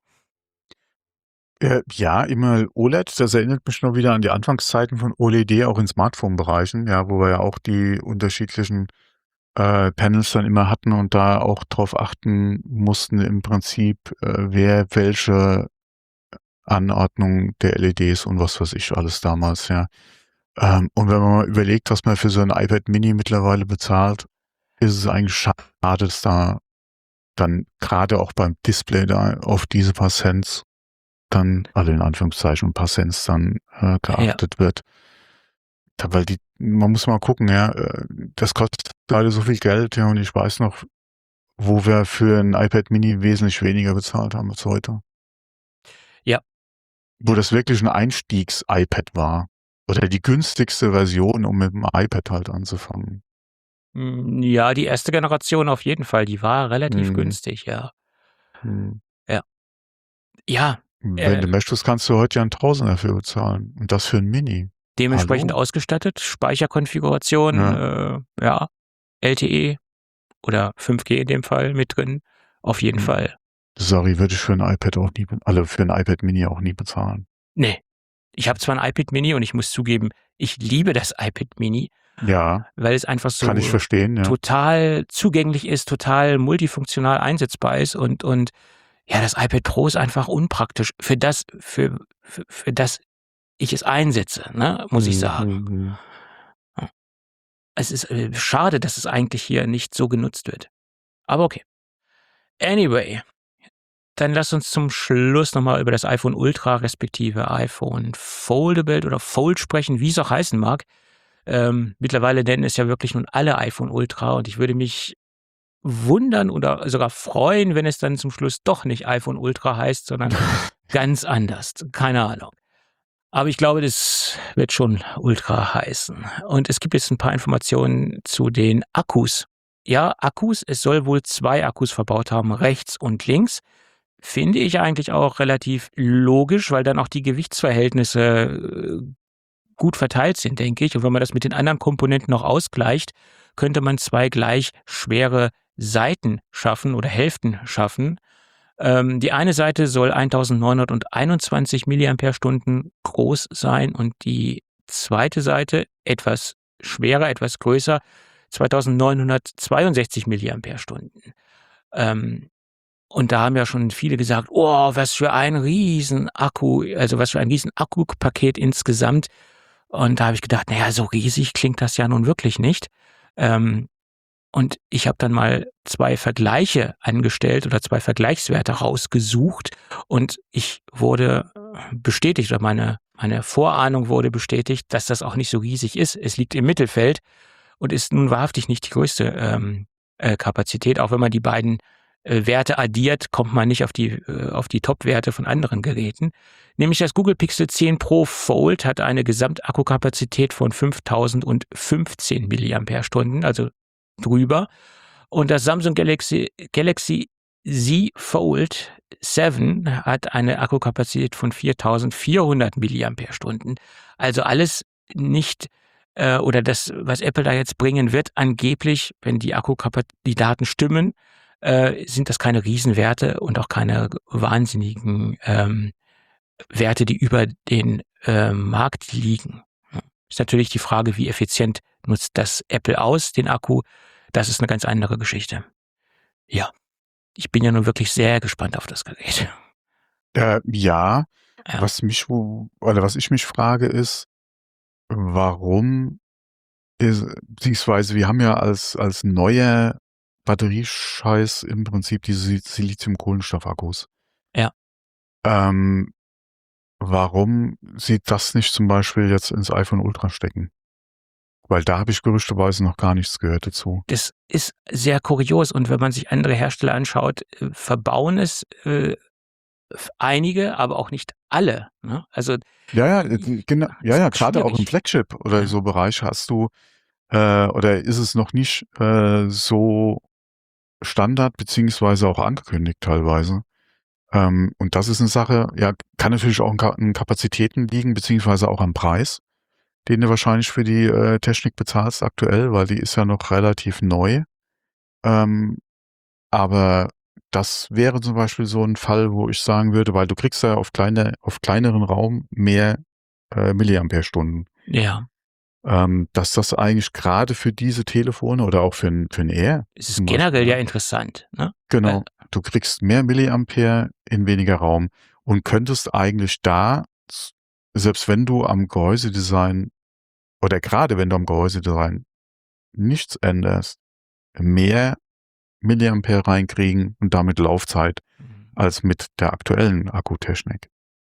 Äh, ja, immer O L E D, das erinnert mich noch wieder an die Anfangszeiten von O L E D, auch in Smartphone-Bereichen, ja, wo wir ja auch die unterschiedlichen äh, Panels dann immer hatten und da auch drauf achten mussten im Prinzip, äh, wer welche Anordnung der L E Ds und was weiß ich alles damals, ja. Ähm, und wenn man mal überlegt, was man für so ein iPad Mini mittlerweile bezahlt, ist es eigentlich schade, dass da dann gerade auch beim Display da auf diese paar Cents dann, alle in Anführungszeichen, ein paar Cents dann äh, geachtet wird. Da, weil die, man muss mal gucken, ja, äh, das kostet gerade so viel Geld, ja, und ich weiß noch, wo wir für ein iPad Mini wesentlich weniger bezahlt haben als heute. Ja. Wo das wirklich ein Einstiegs-iPad war. Oder die günstigste Version, um mit dem iPad halt anzufangen. Mm, Ja, die erste Generation auf jeden Fall, die war relativ Hm. günstig, ja. Hm. Ja. Ja, Wenn äh, du möchtest, kannst du heute ja einen Tausender dafür bezahlen. Und das für ein Mini. dementsprechend Hallo? ausgestattet, Speicherkonfiguration, Ja. äh, ja, L T E oder fünf G in dem Fall mit drin, auf jeden Hm. Fall. Sorry, würde ich für ein iPad auch nie, be- also für ein iPad Mini auch nie bezahlen. Nee, ich habe zwar ein iPad Mini und ich muss zugeben, ich liebe das iPad Mini, Ja, weil es einfach kann ich so verstehen, ja. total zugänglich ist, total multifunktional einsetzbar ist und und ja, das iPad Pro ist einfach unpraktisch für das für für, für das ich es einsetze, ne, muss ich Hm, sagen. hm, hm. Es ist äh, schade, dass es eigentlich hier nicht so genutzt wird. Aber okay. Anyway, dann lass uns zum Schluss nochmal über das iPhone Ultra respektive iPhone Foldable oder Fold sprechen, wie es auch heißen mag. Ähm, mittlerweile nennen es ja wirklich nun alle iPhone Ultra und ich würde mich wundern oder sogar freuen, wenn es dann zum Schluss doch nicht iPhone Ultra heißt, sondern ganz anders. Keine Ahnung. Aber ich glaube, das wird schon Ultra heißen. Und es gibt jetzt ein paar Informationen zu den Akkus. Ja, Akkus, es soll wohl zwei Akkus verbaut haben, rechts und links. Finde ich eigentlich auch relativ logisch, weil dann auch die Gewichtsverhältnisse äh, gut verteilt sind, denke ich. Und wenn man das mit den anderen Komponenten noch ausgleicht, könnte man zwei gleich schwere Seiten schaffen oder Hälften schaffen. Ähm, die eine Seite soll eintausendneunhunderteinundzwanzig Milliampere-Stunden groß sein und die zweite Seite etwas schwerer, etwas größer, zweitausendneunhundertzweiundsechzig Milliampere-Stunden. Ähm, und da haben ja schon viele gesagt, oh, was für ein riesen Akku, also was für ein riesen Akkupaket insgesamt. Und da habe ich gedacht, naja, so riesig klingt das ja nun wirklich nicht. Ähm, und ich habe dann mal zwei Vergleiche angestellt oder zwei Vergleichswerte rausgesucht und ich wurde bestätigt oder meine, meine Vorahnung wurde bestätigt, dass das auch nicht so riesig ist. Es liegt im Mittelfeld und ist nun wahrhaftig nicht die größte ähm, äh, Kapazität, auch wenn man die beiden äh, Werte addiert, kommt man nicht auf die, äh, auf die Top-Werte von anderen Geräten. Nämlich das Google Pixel zehn Pro Fold hat eine Gesamtakkukapazität von fünftausendfünfzehn Milliampere-Stunden, also drüber. Und das Samsung Galaxy, Galaxy Z Fold sieben hat eine Akkukapazität von viertausendvierhundert Milliampere-Stunden. Also alles nicht, äh, oder das, was Apple da jetzt bringen wird, angeblich, wenn die Akkukapazität, die Daten stimmen, äh, sind das keine Riesenwerte und auch keine wahnsinnigen ähm, Werte, die über den äh, Markt liegen. Ist natürlich die Frage, wie effizient nutzt das Apple aus, den Akku. Das ist eine ganz andere Geschichte. Ja, ich bin ja nun wirklich sehr gespannt auf das Gerät. Äh, ja, Ja. was mich, wo, oder was ich mich frage, ist, warum ist, beziehungsweise wir haben ja als, als neuer Batteriescheiß im Prinzip diese Silizium-Kohlenstoff-Akkus. Ja. Ähm, warum sie das nicht zum Beispiel jetzt ins iPhone Ultra stecken? Weil da habe ich gerüchteweise noch gar nichts gehört dazu. Das ist sehr kurios und wenn man sich andere Hersteller anschaut, äh, verbauen es äh, einige, aber auch nicht alle. Ne? Also Ja, ja, äh, genau, ja, ja, gerade auch im schwierig. Flagship oder Ja. so Bereich hast du, äh, oder ist es noch nicht äh, so Standard beziehungsweise auch angekündigt teilweise. Ähm, und das ist eine Sache, ja, kann natürlich auch an Ka- an Kapazitäten liegen, beziehungsweise auch am Preis, den du wahrscheinlich für die äh, Technik bezahlst aktuell, weil die ist ja noch relativ neu. Ähm, aber das wäre zum Beispiel so ein Fall, wo ich sagen würde, weil du kriegst ja auf kleine, auf kleineren Raum mehr äh, Milliampere-Stunden. Ja, Ähm, dass das eigentlich gerade für diese Telefone oder auch für ein, für ein Air es ist zum generell Beispiel, ja ja, interessant. Ne? genau, Äh, du kriegst mehr Milliampere in weniger Raum und könntest eigentlich da, s- selbst wenn du am Gehäusedesign oder gerade wenn du am Gehäusedesign nichts änderst, mehr Milliampere reinkriegen und damit Laufzeit als mit der aktuellen Akkutechnik.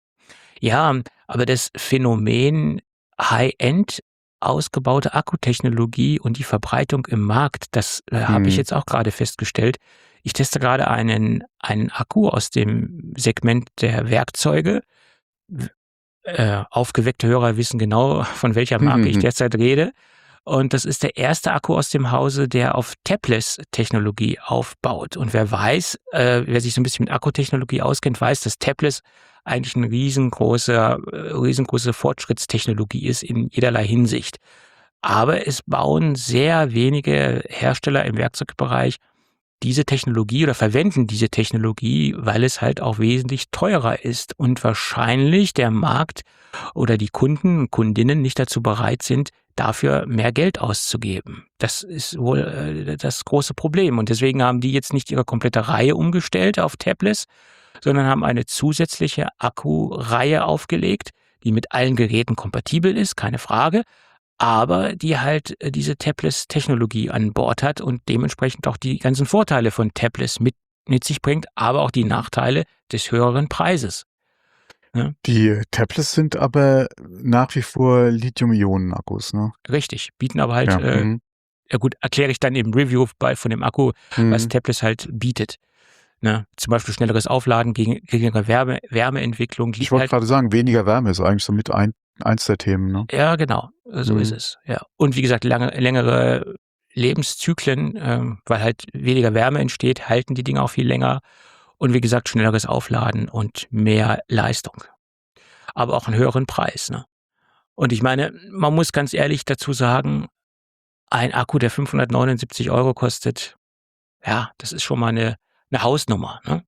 Ja, aber das Phänomen High-End ausgebaute Akkutechnologie und die Verbreitung im Markt, das äh, habe ich Hm. jetzt auch gerade festgestellt. Ich teste gerade einen, einen Akku aus dem Segment der Werkzeuge. W- Äh, aufgeweckte Hörer wissen genau, von welcher Marke ich derzeit rede. Und das ist der erste Akku aus dem Hause, der auf Tabless-Technologie aufbaut. Und wer weiß, äh, wer sich so ein bisschen mit Akkutechnologie auskennt, weiß, dass Tabless eigentlich eine riesengroße, äh, riesengroße Fortschrittstechnologie ist in jederlei Hinsicht. Aber es bauen sehr wenige Hersteller im Werkzeugbereich diese Technologie oder verwenden diese Technologie, weil es halt auch wesentlich teurer ist und wahrscheinlich der Markt oder die Kunden und Kundinnen nicht dazu bereit sind, dafür mehr Geld auszugeben. Das ist wohl äh, das große Problem. Und deswegen haben die jetzt nicht ihre komplette Reihe umgestellt auf Tabless, sondern haben eine zusätzliche Akkureihe aufgelegt, die mit allen Geräten kompatibel ist, keine Frage, aber die halt äh, diese Tabless-Technologie an Bord hat und dementsprechend auch die ganzen Vorteile von Tabless mit, mit sich bringt, aber auch die Nachteile des höheren Preises. Ne? Die Tablets sind aber nach wie vor Lithium-Ionen-Akkus, ne? Richtig, bieten aber halt, Ja. äh, Mhm. ja gut, erkläre ich dann im Review bei, von dem Akku, was Mhm. Tabless halt bietet. Ne? Zum Beispiel schnelleres Aufladen, gegen, geringere Wärme, Wärmeentwicklung. Ich Liegt wollte halt, gerade sagen, weniger Wärme ist eigentlich so mit ein, eins der Themen, ne? ja, genau, so ist Mhm. es. Ja. Und wie gesagt, lange, längere Lebenszyklen, ähm, weil halt weniger Wärme entsteht, halten die Dinge auch viel länger. Und wie gesagt, schnelleres Aufladen und mehr Leistung. Aber auch einen höheren Preis. Ne? Und ich meine, man muss ganz ehrlich dazu sagen, ein Akku, der fünfhundertneunundsiebzig Euro kostet, ja, das ist schon mal eine, eine Hausnummer. Ne?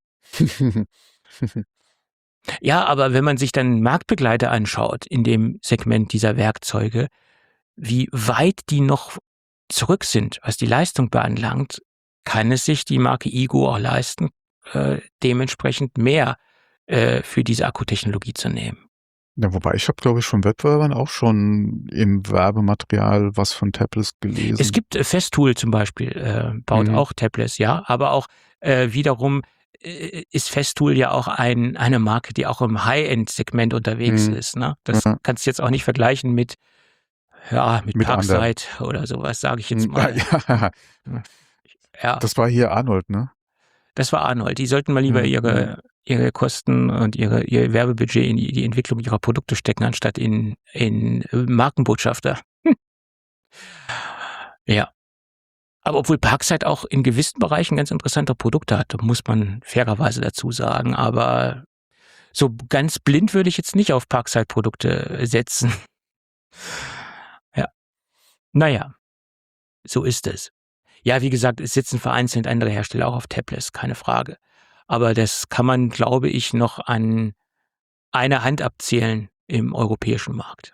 Ja, aber wenn man sich dann Marktbegleiter anschaut in dem Segment dieser Werkzeuge, wie weit die noch zurück sind, was die Leistung beanlangt, kann es sich die Marke Igo auch leisten, äh, dementsprechend mehr äh, für diese Akkutechnologie zu nehmen. Ja, wobei ich habe, glaube ich, von Wettbewerbern auch schon im Werbematerial was von Tablets gelesen. Es gibt äh, Festool zum Beispiel, äh, baut Mhm. auch Tablets, ja, aber auch äh, wiederum äh, ist Festool ja auch ein, eine Marke, die auch im High-End-Segment unterwegs Mhm. ist. Ne? Das Ja. kannst du jetzt auch nicht vergleichen mit, ja, mit, Mit anderen. Parkside oder sowas, sage ich jetzt Mhm. mal. Ja, Ja, das war hier Arnold, ne? Das war Arnold. Die sollten mal lieber Mhm. ihre, ihre Kosten und ihre, ihr Werbebudget in die, die Entwicklung ihrer Produkte stecken, anstatt in, in äh, Markenbotschafter. Hm. Ja. Aber obwohl Parkside auch in gewissen Bereichen ganz interessante Produkte hat, muss man fairerweise dazu sagen. Aber so ganz blind würde ich jetzt nicht auf Parkside-Produkte setzen. Ja. Naja, so ist es. Ja, wie gesagt, es sitzen vereinzelt andere Hersteller auch auf Tablets, keine Frage. Aber das kann man, glaube ich, noch an einer Hand abzählen im europäischen Markt.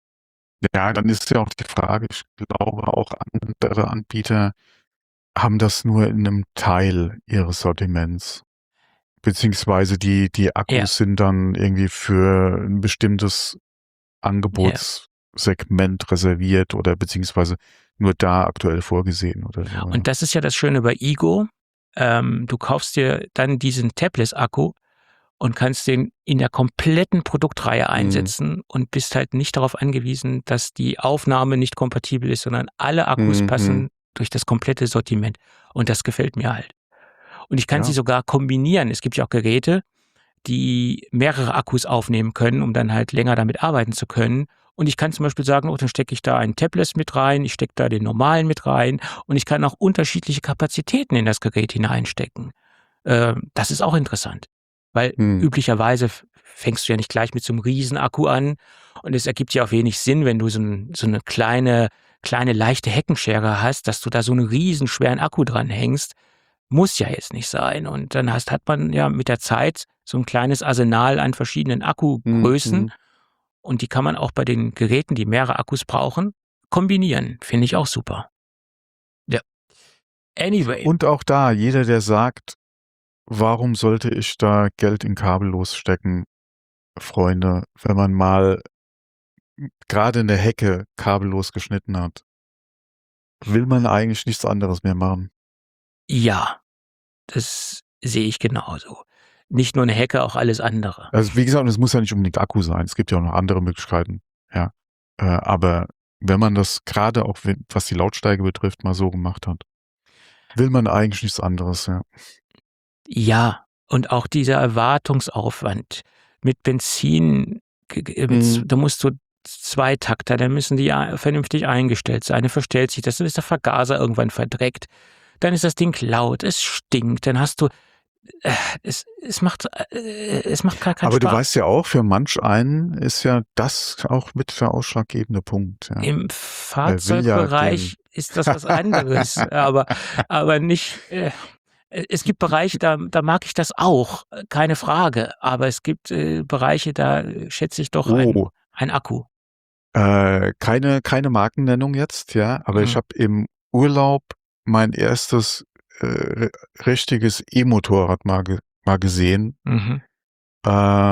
Ja, dann ist ja auch die Frage, ich glaube auch andere Anbieter haben das nur in einem Teil ihres Sortiments. Beziehungsweise die, die Akkus Ja. sind dann irgendwie für ein bestimmtes Ja. Angebotssegment reserviert oder beziehungsweise nur da aktuell vorgesehen oder so. Ja. Und das ist ja das Schöne bei Igo. Ähm, du kaufst dir dann diesen Tabless-Akku und kannst den in der kompletten Produktreihe Mhm. einsetzen und bist halt nicht darauf angewiesen, dass die Aufnahme nicht kompatibel ist, sondern alle Akkus Mhm. passen durch das komplette Sortiment. Und das gefällt mir halt. Und ich kann Ja. sie sogar kombinieren. Es gibt ja auch Geräte, die mehrere Akkus aufnehmen können, um dann halt länger damit arbeiten zu können. Und ich kann zum Beispiel sagen, oh, dann stecke ich da einen Tabless mit rein, ich stecke da den normalen mit rein und ich kann auch unterschiedliche Kapazitäten in das Gerät hineinstecken. Ähm, das ist auch interessant, weil Mhm. üblicherweise f- fängst du ja nicht gleich mit so einem Riesenakku an und es ergibt ja auch wenig Sinn, wenn du so, ein, so eine kleine, kleine leichte Heckenschere hast, dass du da so einen riesen schweren Akku dran hängst. Muss ja jetzt nicht sein. Und dann hast, hat man ja mit der Zeit so ein kleines Arsenal an verschiedenen Akkugrößen Mhm. und die kann man auch bei den Geräten, die mehrere Akkus brauchen, kombinieren. Finde ich auch super. Ja. Anyway. Und auch da, jeder, der sagt, warum sollte ich da Geld in kabellos stecken, Freunde, wenn man mal gerade in der Hecke kabellos geschnitten hat, will man eigentlich nichts anderes mehr machen. Ja, das sehe ich genauso. Nicht nur eine Hecke, auch alles andere. Also wie gesagt, es muss ja nicht unbedingt Akku sein. Es gibt ja auch noch andere Möglichkeiten. Ja, äh, aber wenn man das gerade auch, wenn- was die Lautstärke betrifft, mal so gemacht hat, will man eigentlich nichts anderes. Ja. Ja, und auch dieser Erwartungsaufwand mit Benzin, ge- ge- mit, z- Mhm. da musst du zwei Takter, dann müssen die ja vernünftig eingestellt sein, dann verstellt sich das, dann ist der Vergaser irgendwann verdreckt, dann ist das Ding laut, es stinkt, dann hast du, äh, es, es macht, äh, es macht gar keinen Aber du Spaß. weißt ja auch, für manch einen ist ja das auch mit der ausschlaggebende Punkt. Ja. Im ja Fahrzeugbereich ist das was anderes, aber, aber nicht, äh, es gibt Bereiche, da, da mag ich das auch, äh, keine Frage. Aber es gibt äh, Bereiche, da äh, schätze ich doch ein, Oh, ein Akku. äh, keine, keine Markennennung jetzt, ja, aber ich Mhm. habe im Urlaub mein erstes äh, richtiges E-Motorrad mal, ge mal gesehen. Mhm. Äh,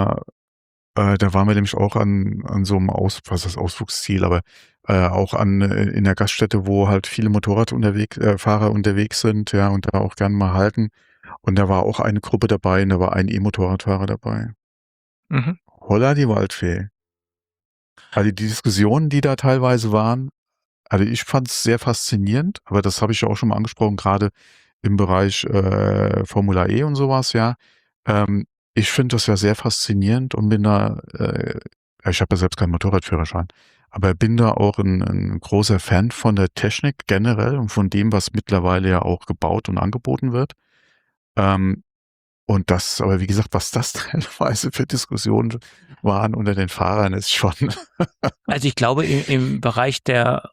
äh, da waren wir nämlich auch an, an so einem Aus, was ist das Ausflugsziel, aber äh, auch an äh, in der Gaststätte, wo halt viele Motorrad unterwegs, äh, Fahrer unterwegs sind, ja, und da auch gern mal halten. Und da war auch eine Gruppe dabei und da war ein E-Motorradfahrer dabei. Mhm. Holla die Waldfee. Also die Diskussionen, die da teilweise waren, also ich fand es sehr faszinierend, aber das habe ich ja auch schon mal angesprochen, gerade im Bereich äh, Formula E und sowas, ja. Ähm, ich finde das ja sehr faszinierend und bin da, äh, ich habe ja selbst keinen Motorradführerschein, aber bin da auch ein, ein großer Fan von der Technik generell und von dem, was mittlerweile ja auch gebaut und angeboten wird. Ähm, und das, aber wie gesagt, was das teilweise für Diskussionen waren unter den Fahrern, ist schon. Also ich glaube, im, im Bereich der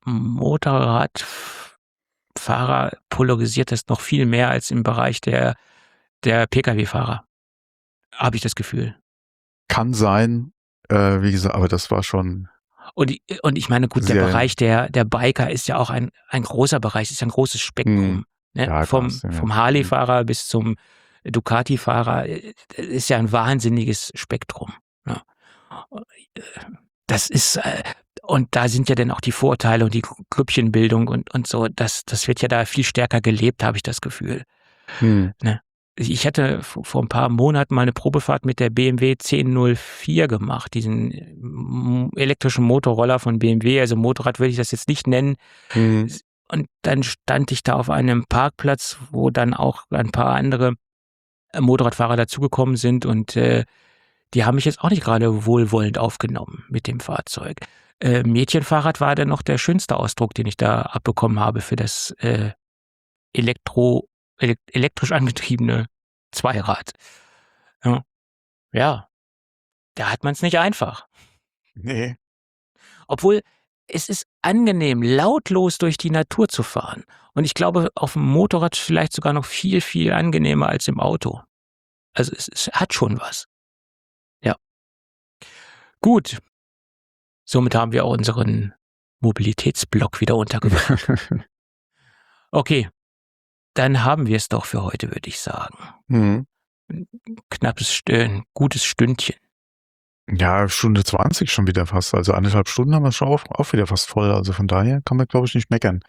Motorradfahrer polarisiert das noch viel mehr als im Bereich der, der Pkw-Fahrer. Habe ich das Gefühl. Kann sein, äh, wie gesagt, aber das war schon Und, ich- und ich meine, gut, der sehr. Bereich der, der Biker ist ja auch ein, ein großer Bereich, ist ja ein großes Spektrum. Hm. Ne? Ja, vom, das, ja. vom Harley-Fahrer bis zum Ducati-Fahrer äh, ist ja ein wahnsinniges Spektrum. Ja. Das ist, äh, und da sind ja dann auch die Vorteile und die Grüppchenbildung und, und so, das, das wird ja da viel stärker gelebt, habe ich das Gefühl. Hm. Ne? Ich hatte v- vor ein paar Monaten mal eine Probefahrt mit der B M W zehn null vier gemacht, diesen mm, elektrischen Motorroller von B M W, also Motorrad würde ich das jetzt nicht nennen. Hm. Und dann stand ich da auf einem Parkplatz, wo dann auch ein paar andere Motorradfahrer dazugekommen sind und äh, die haben mich jetzt auch nicht gerade wohlwollend aufgenommen mit dem Fahrzeug. Äh, Mädchenfahrrad war dann noch der schönste Ausdruck, den ich da abbekommen habe für das äh, Elektro, elek elektrisch angetriebene Zweirad. Ja, ja, da hat man es nicht einfach. Nee. Obwohl, es ist angenehm, lautlos durch die Natur zu fahren. Und ich glaube, auf dem Motorrad vielleicht sogar noch viel, viel angenehmer als im Auto. Also es, es hat schon was. Ja. Gut. Somit haben wir auch unseren Mobilitätsblock wieder untergebracht. Okay. Dann haben wir es doch für heute, würde ich sagen. Mhm. Ein knappes, St- ein gutes Stündchen. Ja, Stunde zwanzig schon wieder fast. Also anderthalb Stunden haben wir schon auch, auch wieder fast voll. Also von daher kann man, glaube ich, nicht meckern.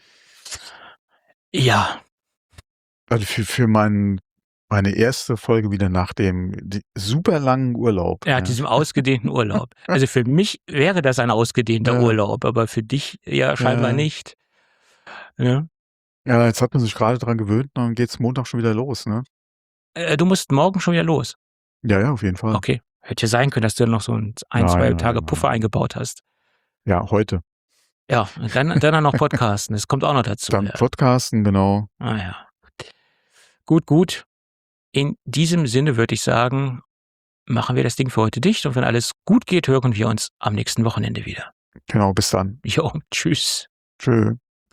Ja, Also für, für mein, meine erste Folge wieder nach dem die, super langen Urlaub. ja, Ja. diesem ausgedehnten Urlaub. Also für mich wäre das ein ausgedehnter Ja. Urlaub, aber für dich ja scheinbar Ja. nicht. Ja. Ja, jetzt hat man sich gerade dran gewöhnt und dann geht's Montag schon wieder los, ne? Äh, Du musst morgen schon wieder los. Ja, ja, auf jeden Fall. Okay. Hätte ja sein können, dass du noch so ein, ein Nein, zwei nein, Tage nein. Puffer eingebaut hast. Ja, heute. Ja, und dann, dann auch noch Podcasten. Das kommt auch noch dazu. Dann Ja. Podcasten, genau. Ah ja. Gut, gut. In diesem Sinne würde ich sagen, machen wir das Ding für heute dicht und wenn alles gut geht, hören wir uns am nächsten Wochenende wieder. Genau, bis dann. Jo, tschüss. Tschö.